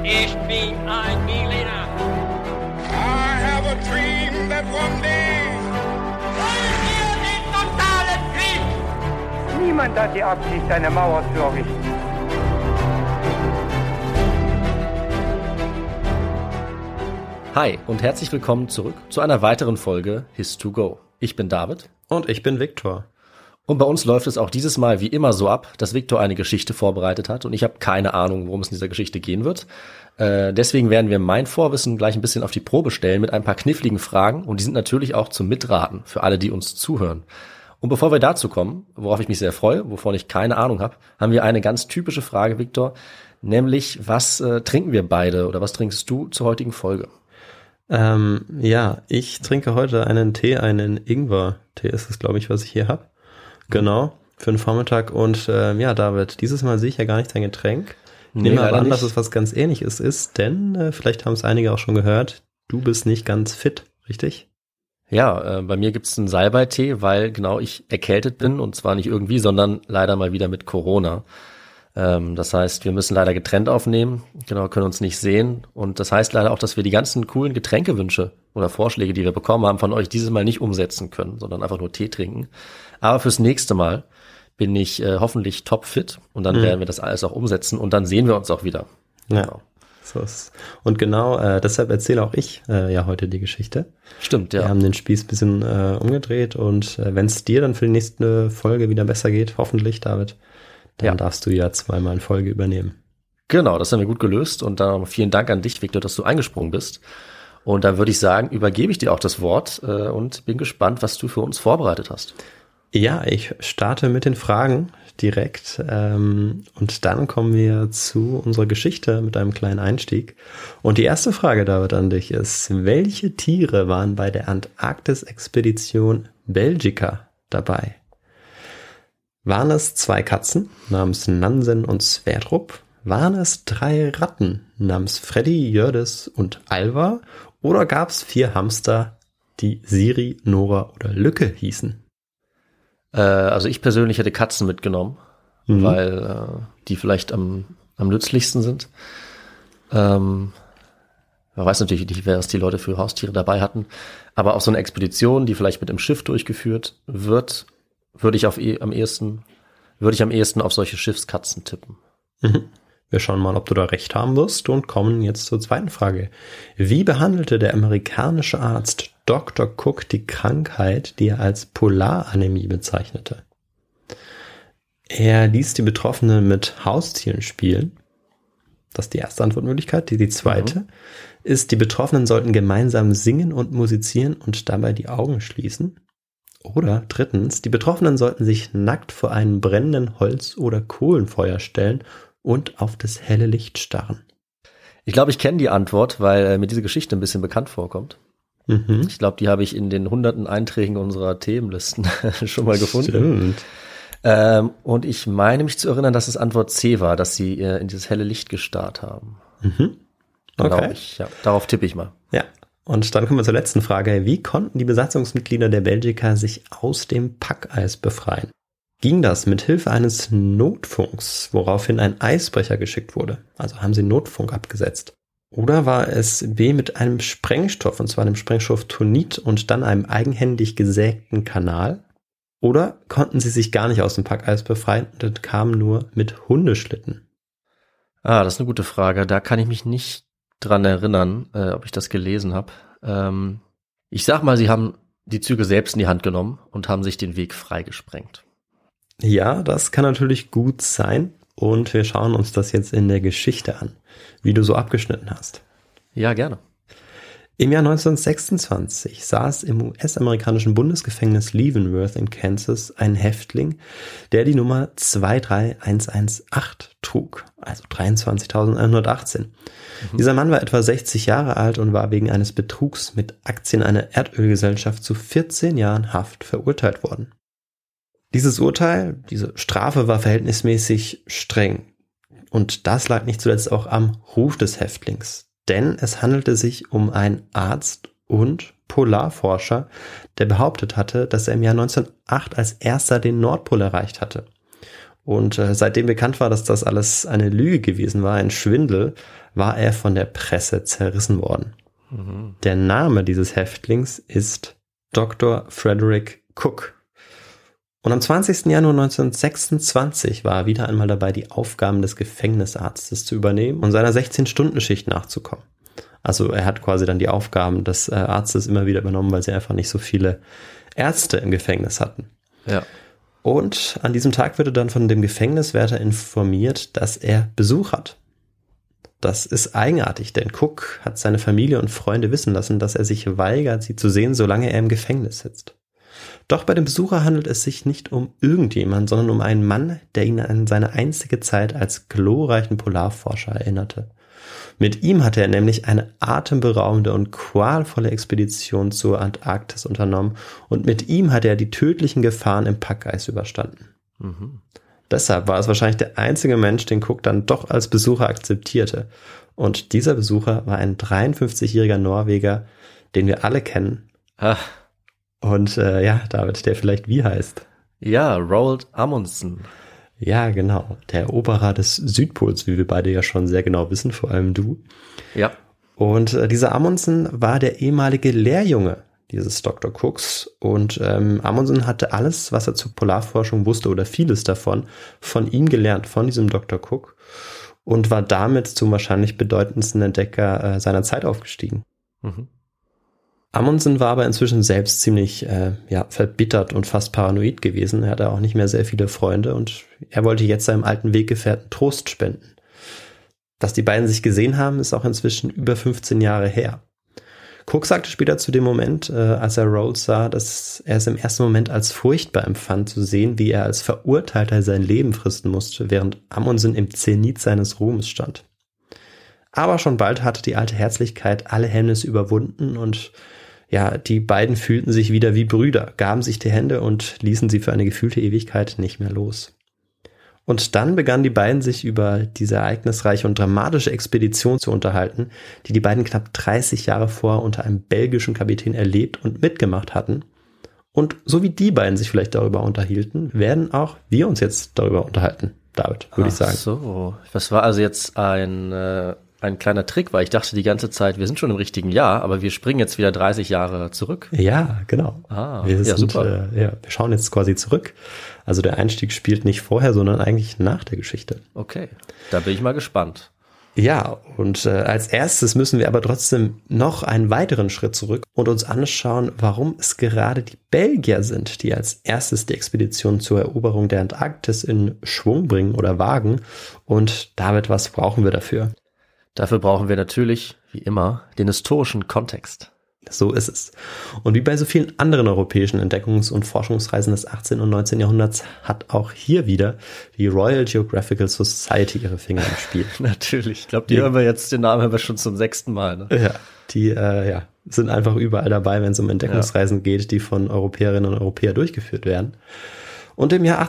Ich bin ein Berliner. I have a dream that one day. Wollen wir den totalen Krieg? Niemand hat die Absicht, eine Mauer zu errichten. Hi und herzlich willkommen zurück zu einer weiteren Folge His2Go. Ich bin David. Und ich bin Viktor. Und bei uns läuft es auch dieses Mal wie immer so ab, dass Viktor eine Geschichte vorbereitet hat und ich habe keine Ahnung, worum es in dieser Geschichte gehen wird. Deswegen werden wir mein Vorwissen gleich ein bisschen auf die Probe stellen mit ein paar kniffligen Fragen und die sind natürlich auch zum Mitraten für alle, die uns zuhören. Und bevor wir dazu kommen, worauf ich mich sehr freue, wovon ich keine Ahnung habe, haben wir eine ganz typische Frage, Viktor, nämlich was trinken wir beide oder was trinkst du zur heutigen Folge? Ja, ich trinke heute einen Tee, einen Ingwer-Tee ist es, glaube ich, was ich hier habe. Genau, für den Vormittag. Und ja, David, dieses Mal sehe ich ja gar nicht dein Getränk. Ich nehme aber an, dass es was ganz Ähnliches ist, denn vielleicht haben es einige auch schon gehört, du bist nicht ganz fit, richtig? Ja, bei mir gibt's einen Salbeitee, weil genau ich erkältet bin und zwar nicht irgendwie, sondern leider mal wieder mit Corona. Das heißt, wir müssen leider getrennt aufnehmen, genau, können uns nicht sehen und das heißt leider auch, dass wir die ganzen coolen Getränkewünsche oder Vorschläge, die wir bekommen haben, von euch dieses Mal nicht umsetzen können, sondern einfach nur Tee trinken. Aber fürs nächste Mal bin ich hoffentlich topfit und dann werden wir das alles auch umsetzen und dann sehen wir uns auch wieder. Ja, genau. So ist. Und genau deshalb erzähle auch ich ja heute die Geschichte. Stimmt, ja. Wir haben den Spieß ein bisschen umgedreht und wenn es dir dann für die nächste Folge wieder besser geht, hoffentlich, David, dann darfst du ja zweimal in Folge übernehmen. Genau, das haben wir gut gelöst und dann vielen Dank an dich, Viktor, dass du eingesprungen bist. Und dann würde ich sagen, übergebe ich dir auch das Wort und bin gespannt, was du für uns vorbereitet hast. Ja, ich starte mit den Fragen direkt und dann kommen wir zu unserer Geschichte mit einem kleinen Einstieg. Und die erste Frage, David, an dich ist, welche Tiere waren bei der Antarktis-Expedition Belgica dabei? Waren es 2 Katzen namens Nansen und Sverdrup? Waren es 3 Ratten namens Freddy, Jördis und Alva? Oder gab es 4 Hamster, die Siri, Nora oder Lücke hießen? Also ich persönlich hätte Katzen mitgenommen, weil die vielleicht am nützlichsten sind. Man weiß natürlich nicht, wer es die Leute für Haustiere dabei hatten. Aber auch so eine Expedition, die vielleicht mit dem Schiff durchgeführt wird, würde ich am ehesten auf solche Schiffskatzen tippen. Mhm. Wir schauen mal, ob du da recht haben wirst und kommen jetzt zur zweiten Frage. Wie behandelte der amerikanische Arzt Dr. Cook die Krankheit, die er als Polaranämie bezeichnete? Er ließ die Betroffenen mit Haustieren spielen. Das ist die erste Antwortmöglichkeit. Die zweite ist, die Betroffenen sollten gemeinsam singen und musizieren und dabei die Augen schließen. Oder drittens, die Betroffenen sollten sich nackt vor einen brennenden Holz- oder Kohlenfeuer stellen und auf das helle Licht starren. Ich glaube, ich kenne die Antwort, weil mir diese Geschichte ein bisschen bekannt vorkommt. Mhm. Ich glaube, die habe ich in den hunderten Einträgen unserer Themenlisten schon mal gefunden. Stimmt. Und ich meine mich zu erinnern, dass es Antwort C war, dass sie in dieses helle Licht gestarrt haben. Mhm. Okay. Ja, darauf tippe ich mal. Ja. Und dann kommen wir zur letzten Frage. Wie konnten die Besatzungsmitglieder der Belgica sich aus dem Packeis befreien? Ging das mit Hilfe eines Notfunks, woraufhin ein Eisbrecher geschickt wurde? Also haben sie Notfunk abgesetzt. Oder war es B mit einem Sprengstoff, und zwar dem Sprengstoff Tonit und dann einem eigenhändig gesägten Kanal? Oder konnten sie sich gar nicht aus dem Packeis befreien und entkamen nur mit Hundeschlitten? Das ist eine gute Frage. Da kann ich mich nicht dran erinnern, ob ich das gelesen habe. Ich sag mal, sie haben die Züge selbst in die Hand genommen und haben sich den Weg freigesprengt. Ja, das kann natürlich gut sein. Und wir schauen uns das jetzt in der Geschichte an, wie du so abgeschnitten hast. Ja, gerne. Im Jahr 1926 saß im US-amerikanischen Bundesgefängnis Leavenworth in Kansas ein Häftling, der die Nummer 23118 trug, also 23.118. Dieser Mann war etwa 60 Jahre alt und war wegen eines Betrugs mit Aktien einer Erdölgesellschaft zu 14 Jahren Haft verurteilt worden. Dieses Urteil, diese Strafe war verhältnismäßig streng. Und das lag nicht zuletzt auch am Ruf des Häftlings. Denn es handelte sich um einen Arzt und Polarforscher, der behauptet hatte, dass er im Jahr 1908 als erster den Nordpol erreicht hatte. Und seitdem bekannt war, dass das alles eine Lüge gewesen war, ein Schwindel, war er von der Presse zerrissen worden. Der Name dieses Häftlings ist Dr. Frederick Cook. Und am 20. Januar 1926 war er wieder einmal dabei, die Aufgaben des Gefängnisarztes zu übernehmen und seiner 16-Stunden-Schicht nachzukommen. Also er hat quasi dann die Aufgaben des Arztes immer wieder übernommen, weil sie einfach nicht so viele Ärzte im Gefängnis hatten. Ja. Und an diesem Tag wird er dann von dem Gefängniswärter informiert, dass er Besuch hat. Das ist eigenartig, denn Cook hat seine Familie und Freunde wissen lassen, dass er sich weigert, sie zu sehen, solange er im Gefängnis sitzt. Doch bei dem Besucher handelt es sich nicht um irgendjemand, sondern um einen Mann, der ihn an seine einzige Zeit als glorreichen Polarforscher erinnerte. Mit ihm hatte er nämlich eine atemberaubende und qualvolle Expedition zur Antarktis unternommen und mit ihm hatte er die tödlichen Gefahren im Packeis überstanden. Deshalb war es wahrscheinlich der einzige Mensch, den Cook dann doch als Besucher akzeptierte. Und dieser Besucher war ein 53-jähriger Norweger, den wir alle kennen. Und David, der vielleicht wie heißt? Ja, Roald Amundsen. Ja, genau. Der Eroberer des Südpols, wie wir beide ja schon sehr genau wissen, vor allem du. Ja. Und dieser Amundsen war der ehemalige Lehrjunge dieses Dr. Cooks. Und Amundsen hatte alles, was er zur Polarforschung wusste oder vieles davon, von ihm gelernt, von diesem Dr. Cook. Und war damit zum wahrscheinlich bedeutendsten Entdecker seiner Zeit aufgestiegen. Amundsen war aber inzwischen selbst ziemlich verbittert und fast paranoid gewesen. Er hatte auch nicht mehr sehr viele Freunde und er wollte jetzt seinem alten Weggefährten Trost spenden. Dass die beiden sich gesehen haben, ist auch inzwischen über 15 Jahre her. Cook sagte später zu dem Moment, als er Roald sah, dass er es im ersten Moment als furchtbar empfand, zu sehen, wie er als Verurteilter sein Leben fristen musste, während Amundsen im Zenit seines Ruhms stand. Aber schon bald hatte die alte Herzlichkeit alle Hemmnisse überwunden und die beiden fühlten sich wieder wie Brüder, gaben sich die Hände und ließen sie für eine gefühlte Ewigkeit nicht mehr los. Und dann begannen die beiden sich über diese ereignisreiche und dramatische Expedition zu unterhalten, die beiden knapp 30 Jahre vorher unter einem belgischen Kapitän erlebt und mitgemacht hatten. Und so wie die beiden sich vielleicht darüber unterhielten, werden auch wir uns jetzt darüber unterhalten, David, würde ich sagen. Ach so, das war also jetzt ein kleiner Trick, weil ich dachte die ganze Zeit, wir sind schon im richtigen Jahr, aber wir springen jetzt wieder 30 Jahre zurück. Ja, genau. Super. Wir schauen jetzt quasi zurück. Also der Einstieg spielt nicht vorher, sondern eigentlich nach der Geschichte. Okay, da bin ich mal gespannt. Ja, und als erstes müssen wir aber trotzdem noch einen weiteren Schritt zurück und uns anschauen, warum es gerade die Belgier sind, die als erstes die Expedition zur Eroberung der Antarktis in Schwung bringen oder wagen. Und David, was brauchen wir dafür? Dafür brauchen wir natürlich, wie immer, den historischen Kontext. So ist es. Und wie bei so vielen anderen europäischen Entdeckungs- und Forschungsreisen des 18. und 19. Jahrhunderts hat auch hier wieder die Royal Geographical Society ihre Finger im Spiel. Natürlich. Ich glaube, hören wir jetzt, den Namen haben wir schon zum 6. Mal. Ne? Ja, die sind einfach überall dabei, wenn es um Entdeckungsreisen geht, die von Europäerinnen und Europäern durchgeführt werden. Und im Jahr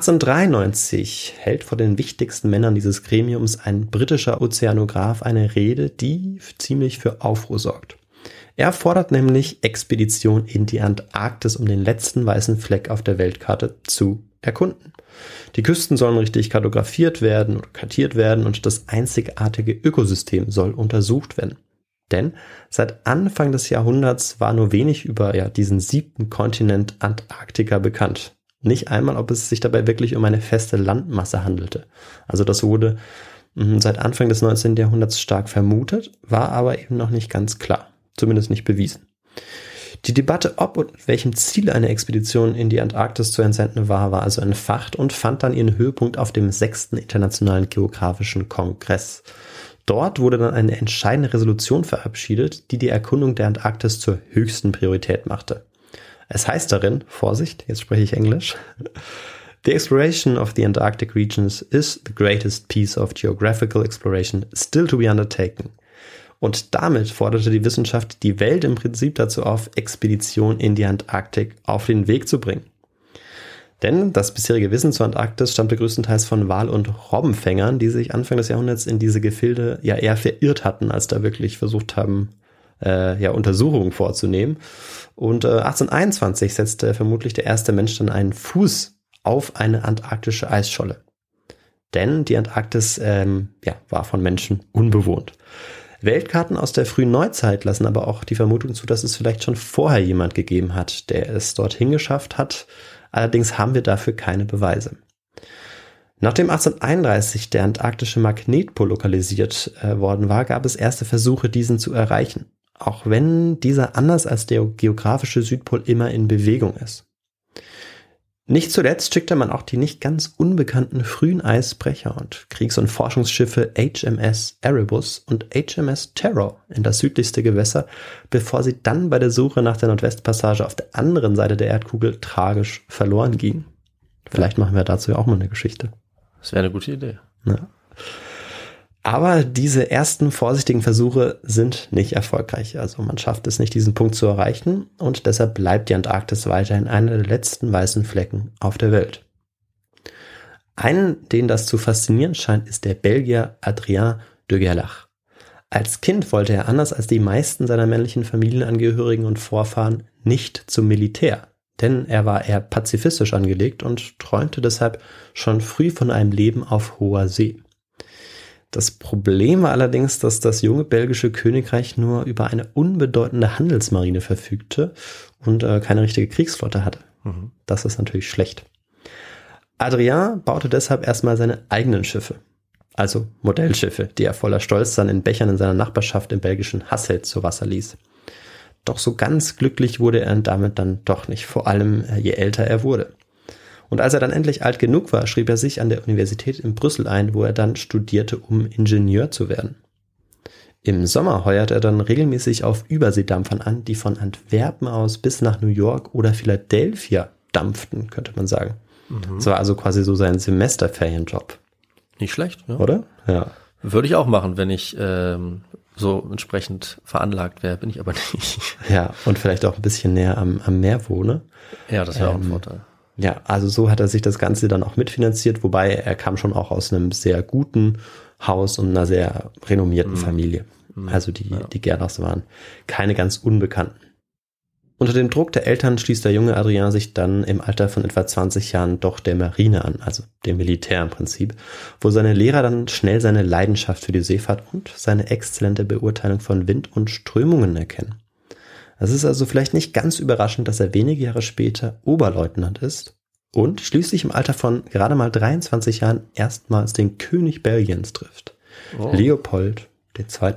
1893 hält vor den wichtigsten Männern dieses Gremiums ein britischer Ozeanograph eine Rede, die ziemlich für Aufruhr sorgt. Er fordert nämlich Expedition in die Antarktis, um den letzten weißen Fleck auf der Weltkarte zu erkunden. Die Küsten sollen richtig kartografiert werden oder kartiert werden und das einzigartige Ökosystem soll untersucht werden. Denn seit Anfang des Jahrhunderts war nur wenig über diesen 7. Kontinent Antarktika bekannt. Nicht einmal, ob es sich dabei wirklich um eine feste Landmasse handelte. Also das wurde seit Anfang des 19. Jahrhunderts stark vermutet, war aber eben noch nicht ganz klar. Zumindest nicht bewiesen. Die Debatte, ob und mit welchem Ziel eine Expedition in die Antarktis zu entsenden war also entfacht und fand dann ihren Höhepunkt auf dem 6. Internationalen Geographischen Kongress. Dort wurde dann eine entscheidende Resolution verabschiedet, die die Erkundung der Antarktis zur höchsten Priorität machte. Es heißt darin, Vorsicht, jetzt spreche ich Englisch, The exploration of the Antarctic regions is the greatest piece of geographical exploration still to be undertaken. Und damit forderte die Wissenschaft die Welt im Prinzip dazu auf, Expeditionen in die Antarktik auf den Weg zu bringen. Denn das bisherige Wissen zur Antarktis stammte größtenteils von Wal- und Robbenfängern, die sich Anfang des Jahrhunderts in diese Gefilde eher verirrt hatten, als da wirklich versucht haben, Untersuchungen vorzunehmen. Und 1821 setzte vermutlich der erste Mensch dann einen Fuß auf eine antarktische Eisscholle. denn die Antarktis war von Menschen unbewohnt. Weltkarten aus der frühen Neuzeit lassen aber auch die Vermutung zu, dass es vielleicht schon vorher jemand gegeben hat, der es dorthin geschafft hat. Allerdings haben wir dafür keine Beweise. Nachdem 1831 der antarktische Magnetpol lokalisiert worden war, gab es erste Versuche, diesen zu erreichen. Auch wenn dieser anders als der geografische Südpol immer in Bewegung ist. Nicht zuletzt schickte man auch die nicht ganz unbekannten frühen Eisbrecher und Kriegs- und Forschungsschiffe HMS Erebus und HMS Terror in das südlichste Gewässer, bevor sie dann bei der Suche nach der Nordwestpassage auf der anderen Seite der Erdkugel tragisch verloren gingen. Vielleicht machen wir dazu ja auch mal eine Geschichte. Das wäre eine gute Idee. Ja. Aber diese ersten vorsichtigen Versuche sind nicht erfolgreich. Also man schafft es nicht, diesen Punkt zu erreichen und deshalb bleibt die Antarktis weiterhin einer der letzten weißen Flecken auf der Welt. Einen, den das zu faszinieren scheint, ist der Belgier Adrien de Gerlach. Als Kind wollte er anders als die meisten seiner männlichen Familienangehörigen und Vorfahren nicht zum Militär, denn er war eher pazifistisch angelegt und träumte deshalb schon früh von einem Leben auf hoher See. Das Problem war allerdings, dass das junge belgische Königreich nur über eine unbedeutende Handelsmarine verfügte und keine richtige Kriegsflotte hatte. Das ist natürlich schlecht. Adrien baute deshalb erstmal seine eigenen Schiffe, also Modellschiffe, die er voller Stolz dann in Bechern in seiner Nachbarschaft im belgischen Hasselt zu Wasser ließ. Doch so ganz glücklich wurde er damit dann doch nicht, vor allem je älter er wurde. Und als er dann endlich alt genug war, schrieb er sich an der Universität in Brüssel ein, wo er dann studierte, um Ingenieur zu werden. Im Sommer heuerte er dann regelmäßig auf Überseedampfern an, die von Antwerpen aus bis nach New York oder Philadelphia dampften, könnte man sagen. Das war also quasi so sein Semesterferienjob. Nicht schlecht, ja. Oder? Ja. Würde ich auch machen, wenn ich so entsprechend veranlagt wäre, bin ich aber nicht. Ja, und vielleicht auch ein bisschen näher am Meer wohne. Ja, das wäre auch ein Vorteil. Ja, also so hat er sich das Ganze dann auch mitfinanziert, wobei er kam schon auch aus einem sehr guten Haus und einer sehr renommierten Familie. Also die Gerlachs waren keine ganz Unbekannten. Unter dem Druck der Eltern schließt der junge Adrien sich dann im Alter von etwa 20 Jahren doch der Marine an, also dem Militär im Prinzip, wo seine Lehrer dann schnell seine Leidenschaft für die Seefahrt und seine exzellente Beurteilung von Wind und Strömungen erkennen. Es ist also vielleicht nicht ganz überraschend, dass er wenige Jahre später Oberleutnant ist und schließlich im Alter von gerade mal 23 Jahren erstmals den König Belgiens trifft, Leopold II.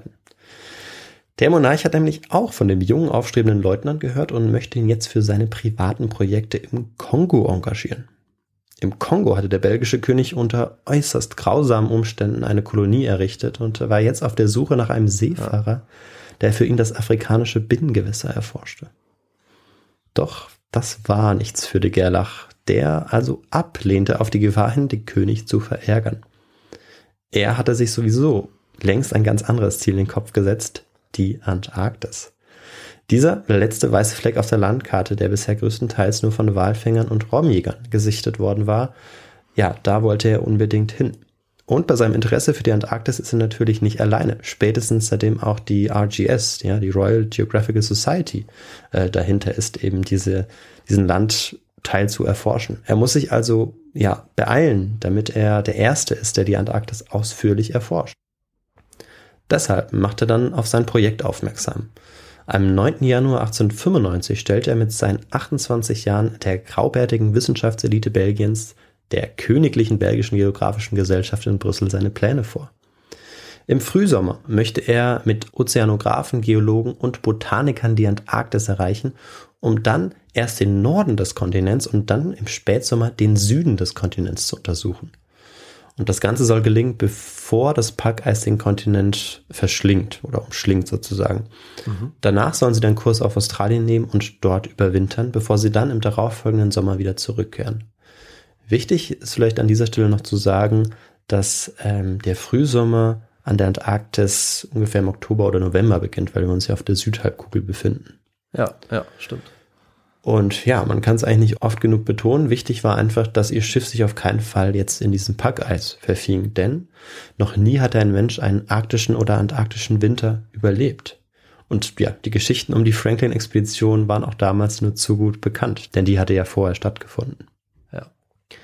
Der Monarch hat nämlich auch von dem jungen, aufstrebenden Leutnant gehört und möchte ihn jetzt für seine privaten Projekte im Kongo engagieren. Im Kongo hatte der belgische König unter äußerst grausamen Umständen eine Kolonie errichtet und war jetzt auf der Suche nach einem Seefahrer, der für ihn das afrikanische Binnengewässer erforschte. Doch das war nichts für de Gerlach, der also ablehnte, auf die Gefahr hin, den König zu verärgern. Er hatte sich sowieso längst ein ganz anderes Ziel in den Kopf gesetzt, die Antarktis. Dieser letzte weiße Fleck auf der Landkarte, der bisher größtenteils nur von Walfängern und Robbenjägern gesichtet worden war, ja, da wollte er unbedingt hin. Und bei seinem Interesse für die Antarktis ist er natürlich nicht alleine. Spätestens seitdem auch die RGS, ja, die Royal Geographical Society, dahinter ist, eben diesen Landteil zu erforschen. Er muss sich also beeilen, damit er der Erste ist, der die Antarktis ausführlich erforscht. Deshalb macht er dann auf sein Projekt aufmerksam. Am 9. Januar 1895 stellte er mit seinen 28 Jahren der graubärtigen Wissenschaftselite Belgiens, der Königlichen Belgischen Geographischen Gesellschaft in Brüssel, seine Pläne vor. Im Frühsommer möchte er mit Ozeanographen, Geologen und Botanikern die Antarktis erreichen, um dann erst den Norden des Kontinents und dann im Spätsommer den Süden des Kontinents zu untersuchen. Und das Ganze soll gelingen, bevor das Packeis den Kontinent verschlingt oder umschlingt sozusagen. Danach sollen sie dann Kurs auf Australien nehmen und dort überwintern, bevor sie dann im darauffolgenden Sommer wieder zurückkehren. Wichtig ist vielleicht an dieser Stelle noch zu sagen, dass der Frühsommer an der Antarktis ungefähr im Oktober oder November beginnt, weil wir uns ja auf der Südhalbkugel befinden. Ja, stimmt. Und ja, man kann es eigentlich nicht oft genug betonen. Wichtig war einfach, dass ihr Schiff sich auf keinen Fall jetzt in diesem Packeis verfing, denn noch nie hatte ein Mensch einen arktischen oder antarktischen Winter überlebt. Und ja, die Geschichten um die Franklin-Expedition waren auch damals nur zu gut bekannt, denn die hatte ja vorher stattgefunden. Ja.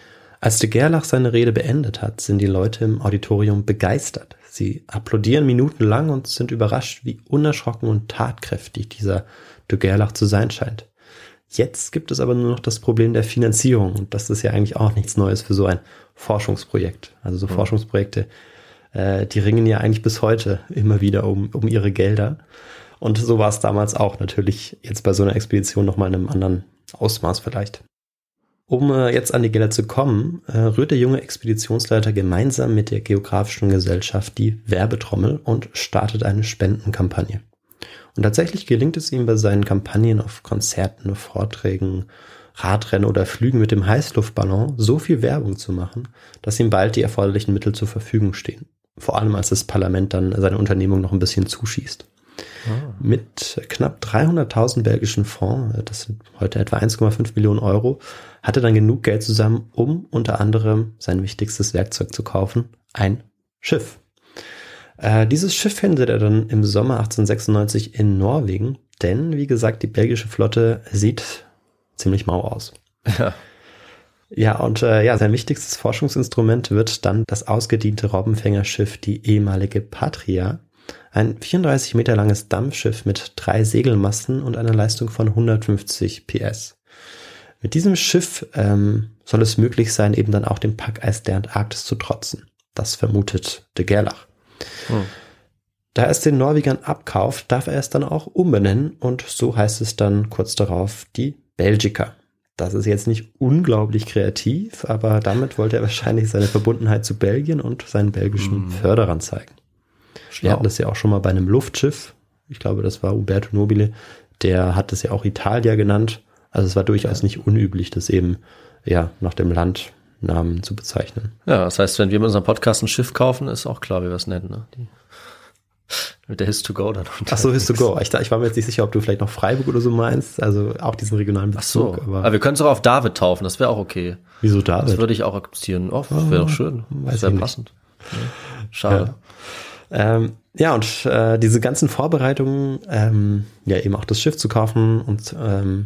Als de Gerlach seine Rede beendet hat, sind die Leute im Auditorium begeistert. Sie applaudieren minutenlang und sind überrascht, wie unerschrocken und tatkräftig dieser de Gerlach zu sein scheint. Jetzt gibt es aber nur noch das Problem der Finanzierung und das ist ja eigentlich auch nichts Neues für so ein Forschungsprojekt. Also so Forschungsprojekte, die ringen ja eigentlich bis heute immer wieder um ihre Gelder. Und so war es damals auch natürlich jetzt bei so einer Expedition nochmal in einem anderen Ausmaß vielleicht. Um jetzt an die Gelder zu kommen, rührt der junge Expeditionsleiter gemeinsam mit der Geographischen Gesellschaft die Werbetrommel und startet eine Spendenkampagne. Und tatsächlich gelingt es ihm bei seinen Kampagnen auf Konzerten, Vorträgen, Radrennen oder Flügen mit dem Heißluftballon so viel Werbung zu machen, dass ihm bald die erforderlichen Mittel zur Verfügung stehen. Vor allem als das Parlament dann seine Unternehmung noch ein bisschen zuschießt. Mit knapp 300.000 belgischen Francs, das sind heute etwa 1,5 Millionen Euro, hatte dann genug Geld zusammen, um unter anderem sein wichtigstes Werkzeug zu kaufen, ein Schiff. Dieses Schiff findet er dann im Sommer 1896 in Norwegen, denn wie gesagt, die belgische Flotte sieht ziemlich mau aus. Ja. Ja, und sein wichtigstes Forschungsinstrument wird dann das ausgediente Robbenfängerschiff, die ehemalige Patria, ein 34 Meter langes Dampfschiff mit 3 Segelmasten und einer Leistung von 150 PS. Mit diesem Schiff soll es möglich sein, eben dann auch dem Packeis der Antarktis zu trotzen. Das vermutet de Gerlach. Da er es den Norwegern abkauft, darf er es dann auch umbenennen und so heißt es dann kurz darauf die Belgica. Das ist jetzt nicht unglaublich kreativ, aber damit wollte er wahrscheinlich seine Verbundenheit zu Belgien und seinen belgischen Förderern zeigen. Wir hatten das ja auch schon mal bei einem Luftschiff. Ich glaube, das war Umberto Nobile. Der hat das ja auch Italia genannt. Also es war durchaus nicht unüblich, das eben nach dem Landnamen zu bezeichnen. Ja, das heißt, wenn wir mit unserem Podcast ein Schiff kaufen, ist auch klar, wie wir es nennen. Ne? Mit der His2Go dann. Ach so, His2Go. Ich war mir jetzt nicht sicher, ob du vielleicht noch Freiburg oder so meinst. Also auch diesen regionalen Bezug. Ach so. Aber wir können es auch auf David taufen. Das wäre auch okay. Wieso David? Das würde ich auch akzeptieren. Oh, das wäre doch schön. Das wäre passend. Ja. Schade. Ja. Und diese ganzen Vorbereitungen, eben auch das Schiff zu kaufen und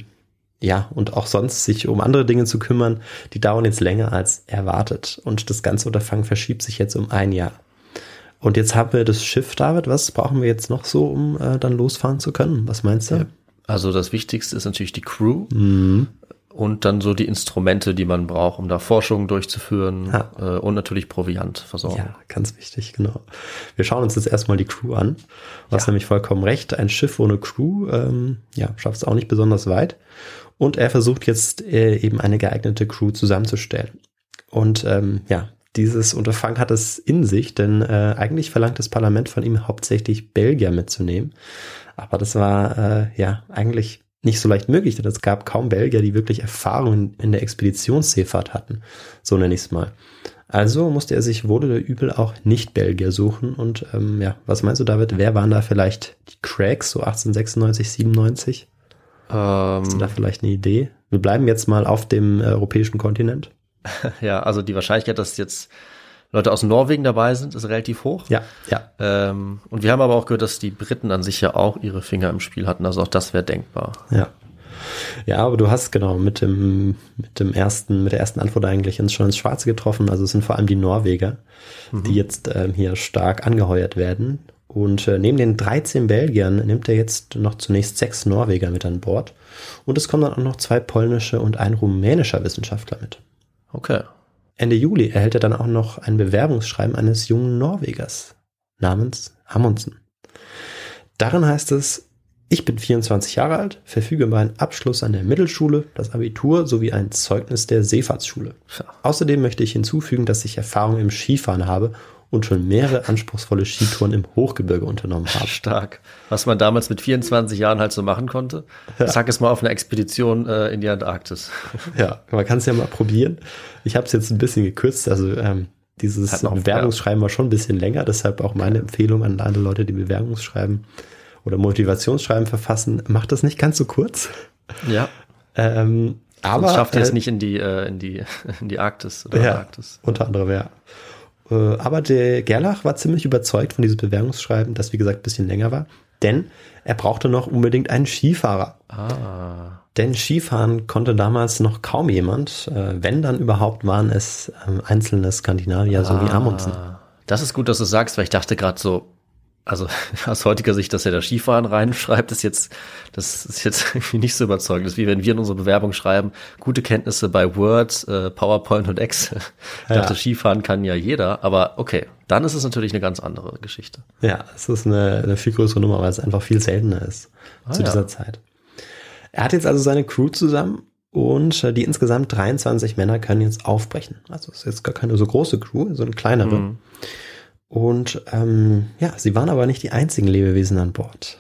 und auch sonst sich um andere Dinge zu kümmern, die dauern jetzt länger als erwartet. Und das ganze Unterfangen verschiebt sich jetzt um 1 Jahr. Und jetzt haben wir das Schiff, David. Was brauchen wir jetzt noch so, um dann losfahren zu können? Was meinst du? Ja, also das Wichtigste ist natürlich die Crew und dann so die Instrumente, die man braucht, um da Forschungen durchzuführen und natürlich Proviantversorgung. Ja, ganz wichtig, genau. Wir schauen uns jetzt erstmal die Crew an. Du hast nämlich vollkommen recht. Ein Schiff ohne Crew schafft es auch nicht besonders weit. Und er versucht jetzt eben eine geeignete Crew zusammenzustellen. Und dieses Unterfangen hat es in sich, denn eigentlich verlangt das Parlament von ihm hauptsächlich Belgier mitzunehmen. Aber das war eigentlich nicht so leicht möglich, denn es gab kaum Belgier, die wirklich Erfahrung in der Expeditionsseefahrt hatten. So nenne ich es mal. Also musste er sich wohl oder übel auch Nicht-Belgier suchen. Und was meinst du, David? Wer waren da vielleicht die Craigs, so 1896, 97? Hast du da vielleicht eine Idee? Wir bleiben jetzt mal auf dem europäischen Kontinent. Ja, also die Wahrscheinlichkeit, dass jetzt Leute aus Norwegen dabei sind, ist relativ hoch. Ja. Und wir haben aber auch gehört, dass die Briten an sich ja auch ihre Finger im Spiel hatten. Also auch das wäre denkbar. Ja, aber du hast genau mit der ersten Antwort eigentlich schon ins Schwarze getroffen. Also es sind vor allem die Norweger, die jetzt hier stark angeheuert werden. Und neben den 13 Belgiern nimmt er jetzt noch zunächst 6 Norweger mit an Bord. Und es kommen dann auch noch 2 polnische und ein rumänischer Wissenschaftler mit. Okay. Ende Juli erhält er dann auch noch ein Bewerbungsschreiben eines jungen Norwegers namens Amundsen. Darin heißt es: Ich bin 24 Jahre alt, verfüge über einen Abschluss an der Mittelschule, das Abitur sowie ein Zeugnis der Seefahrtsschule. Außerdem möchte ich hinzufügen, dass ich Erfahrung im Skifahren habe und schon mehrere anspruchsvolle Skitouren im Hochgebirge unternommen habe. Stark. Was man damals mit 24 Jahren halt so machen konnte. Sag es mal auf einer Expedition in die Antarktis. Ja, man kann es ja mal probieren. Ich habe es jetzt ein bisschen gekürzt, also dieses Bewerbungsschreiben war schon ein bisschen länger, deshalb auch meine Empfehlung an alle Leute, die Bewerbungsschreiben oder Motivationsschreiben verfassen, macht das nicht ganz so kurz. Ja. Aber schafft ihr es nicht in die Arktis oder Antarktis. Unter anderem, ja. Aber der Gerlach war ziemlich überzeugt von diesem Bewerbungsschreiben, das wie gesagt ein bisschen länger war. Denn er brauchte noch unbedingt einen Skifahrer. Denn Skifahren konnte damals noch kaum jemand. Wenn dann überhaupt, waren es einzelne Skandinavier, so wie Amundsen. Das ist gut, dass du sagst, weil ich dachte gerade so, also aus heutiger Sicht, dass er da Skifahren reinschreibt, das ist jetzt irgendwie nicht so überzeugend. Das ist wie wenn wir in unsere Bewerbung schreiben, gute Kenntnisse bei Word, PowerPoint und Excel. Ich dachte, Skifahren kann ja jeder, aber okay, dann ist es natürlich eine ganz andere Geschichte. Ja, es ist eine viel größere Nummer, weil es einfach viel seltener ist zu dieser Zeit. Er hat jetzt also seine Crew zusammen und die insgesamt 23 Männer können jetzt aufbrechen. Also es ist jetzt gar keine so große Crew, so eine kleinere. Und sie waren aber nicht die einzigen Lebewesen an Bord.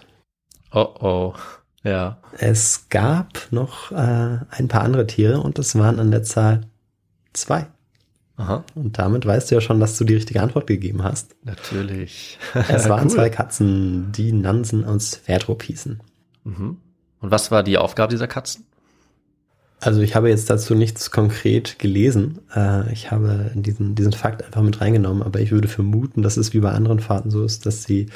Ja. Es gab noch ein paar andere Tiere und es waren an der Zahl 2. Aha. Und damit weißt du ja schon, dass du die richtige Antwort gegeben hast. Natürlich. Es waren 2 Katzen, die Nansen und Sverdrup hießen. Und was war die Aufgabe dieser Katzen? Also ich habe jetzt dazu nichts konkret gelesen. Ich habe diesen Fakt einfach mit reingenommen, aber ich würde vermuten, dass es wie bei anderen Fahrten so ist, dass sie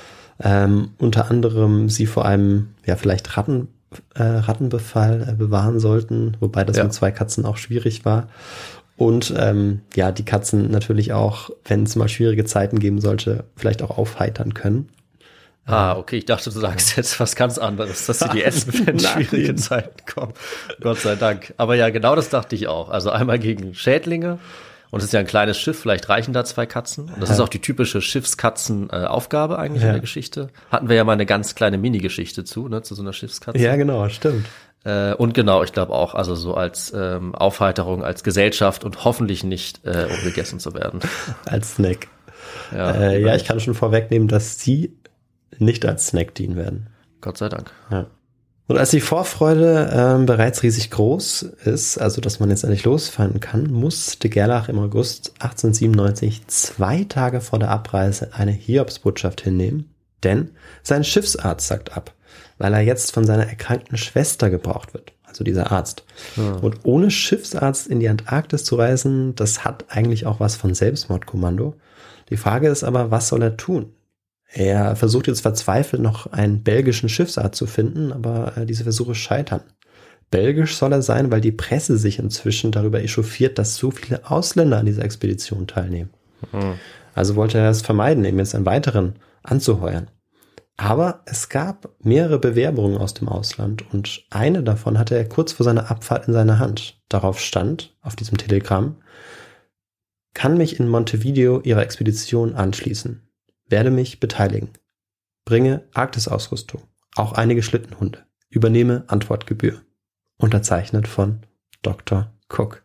unter anderem sie vor einem, vielleicht Rattenbefall bewahren sollten, wobei das mit 2 Katzen auch schwierig war. Und die Katzen natürlich auch, wenn es mal schwierige Zeiten geben sollte, vielleicht auch aufheitern können. Okay, ich dachte, du sagst jetzt was ganz anderes, dass sie die essen, wenn schwierige Zeiten kommen. Gott sei Dank. Aber ja, genau das dachte ich auch. Also einmal gegen Schädlinge und es ist ja ein kleines Schiff, vielleicht reichen da 2 Katzen. Und das ist auch die typische Schiffskatzen-Aufgabe eigentlich in der Geschichte. Hatten wir ja mal eine ganz kleine Mini-Geschichte zu so einer Schiffskatze. Ja, genau, stimmt. Und genau, ich glaube auch, also so als Aufheiterung, als Gesellschaft und hoffentlich nicht, um gegessen zu werden. Als Snack. Ja, ich kann schon vorwegnehmen, dass sie nicht als Snack dienen werden. Gott sei Dank. Ja. Und als die Vorfreude bereits riesig groß ist, also dass man jetzt endlich losfahren kann, muss de Gerlach im August 1897 2 Tage vor der Abreise eine Hiobsbotschaft hinnehmen, denn sein Schiffsarzt sagt ab, weil er jetzt von seiner erkrankten Schwester gebraucht wird, also dieser Arzt. Und ohne Schiffsarzt in die Antarktis zu reisen, das hat eigentlich auch was von Selbstmordkommando. Die Frage ist aber, was soll er tun? Er versucht jetzt verzweifelt noch einen belgischen Schiffsarzt zu finden, aber diese Versuche scheitern. Belgisch soll er sein, weil die Presse sich inzwischen darüber echauffiert, dass so viele Ausländer an dieser Expedition teilnehmen. Also wollte er es vermeiden, eben jetzt einen weiteren anzuheuern. Aber es gab mehrere Bewerbungen aus dem Ausland und eine davon hatte er kurz vor seiner Abfahrt in seiner Hand. Darauf stand, auf diesem Telegramm, kann mich in Montevideo Ihrer Expedition anschließen. Werde mich beteiligen. Bringe Arktisausrüstung, auch einige Schlittenhunde. Übernehme Antwortgebühr. Unterzeichnet von Dr. Cook.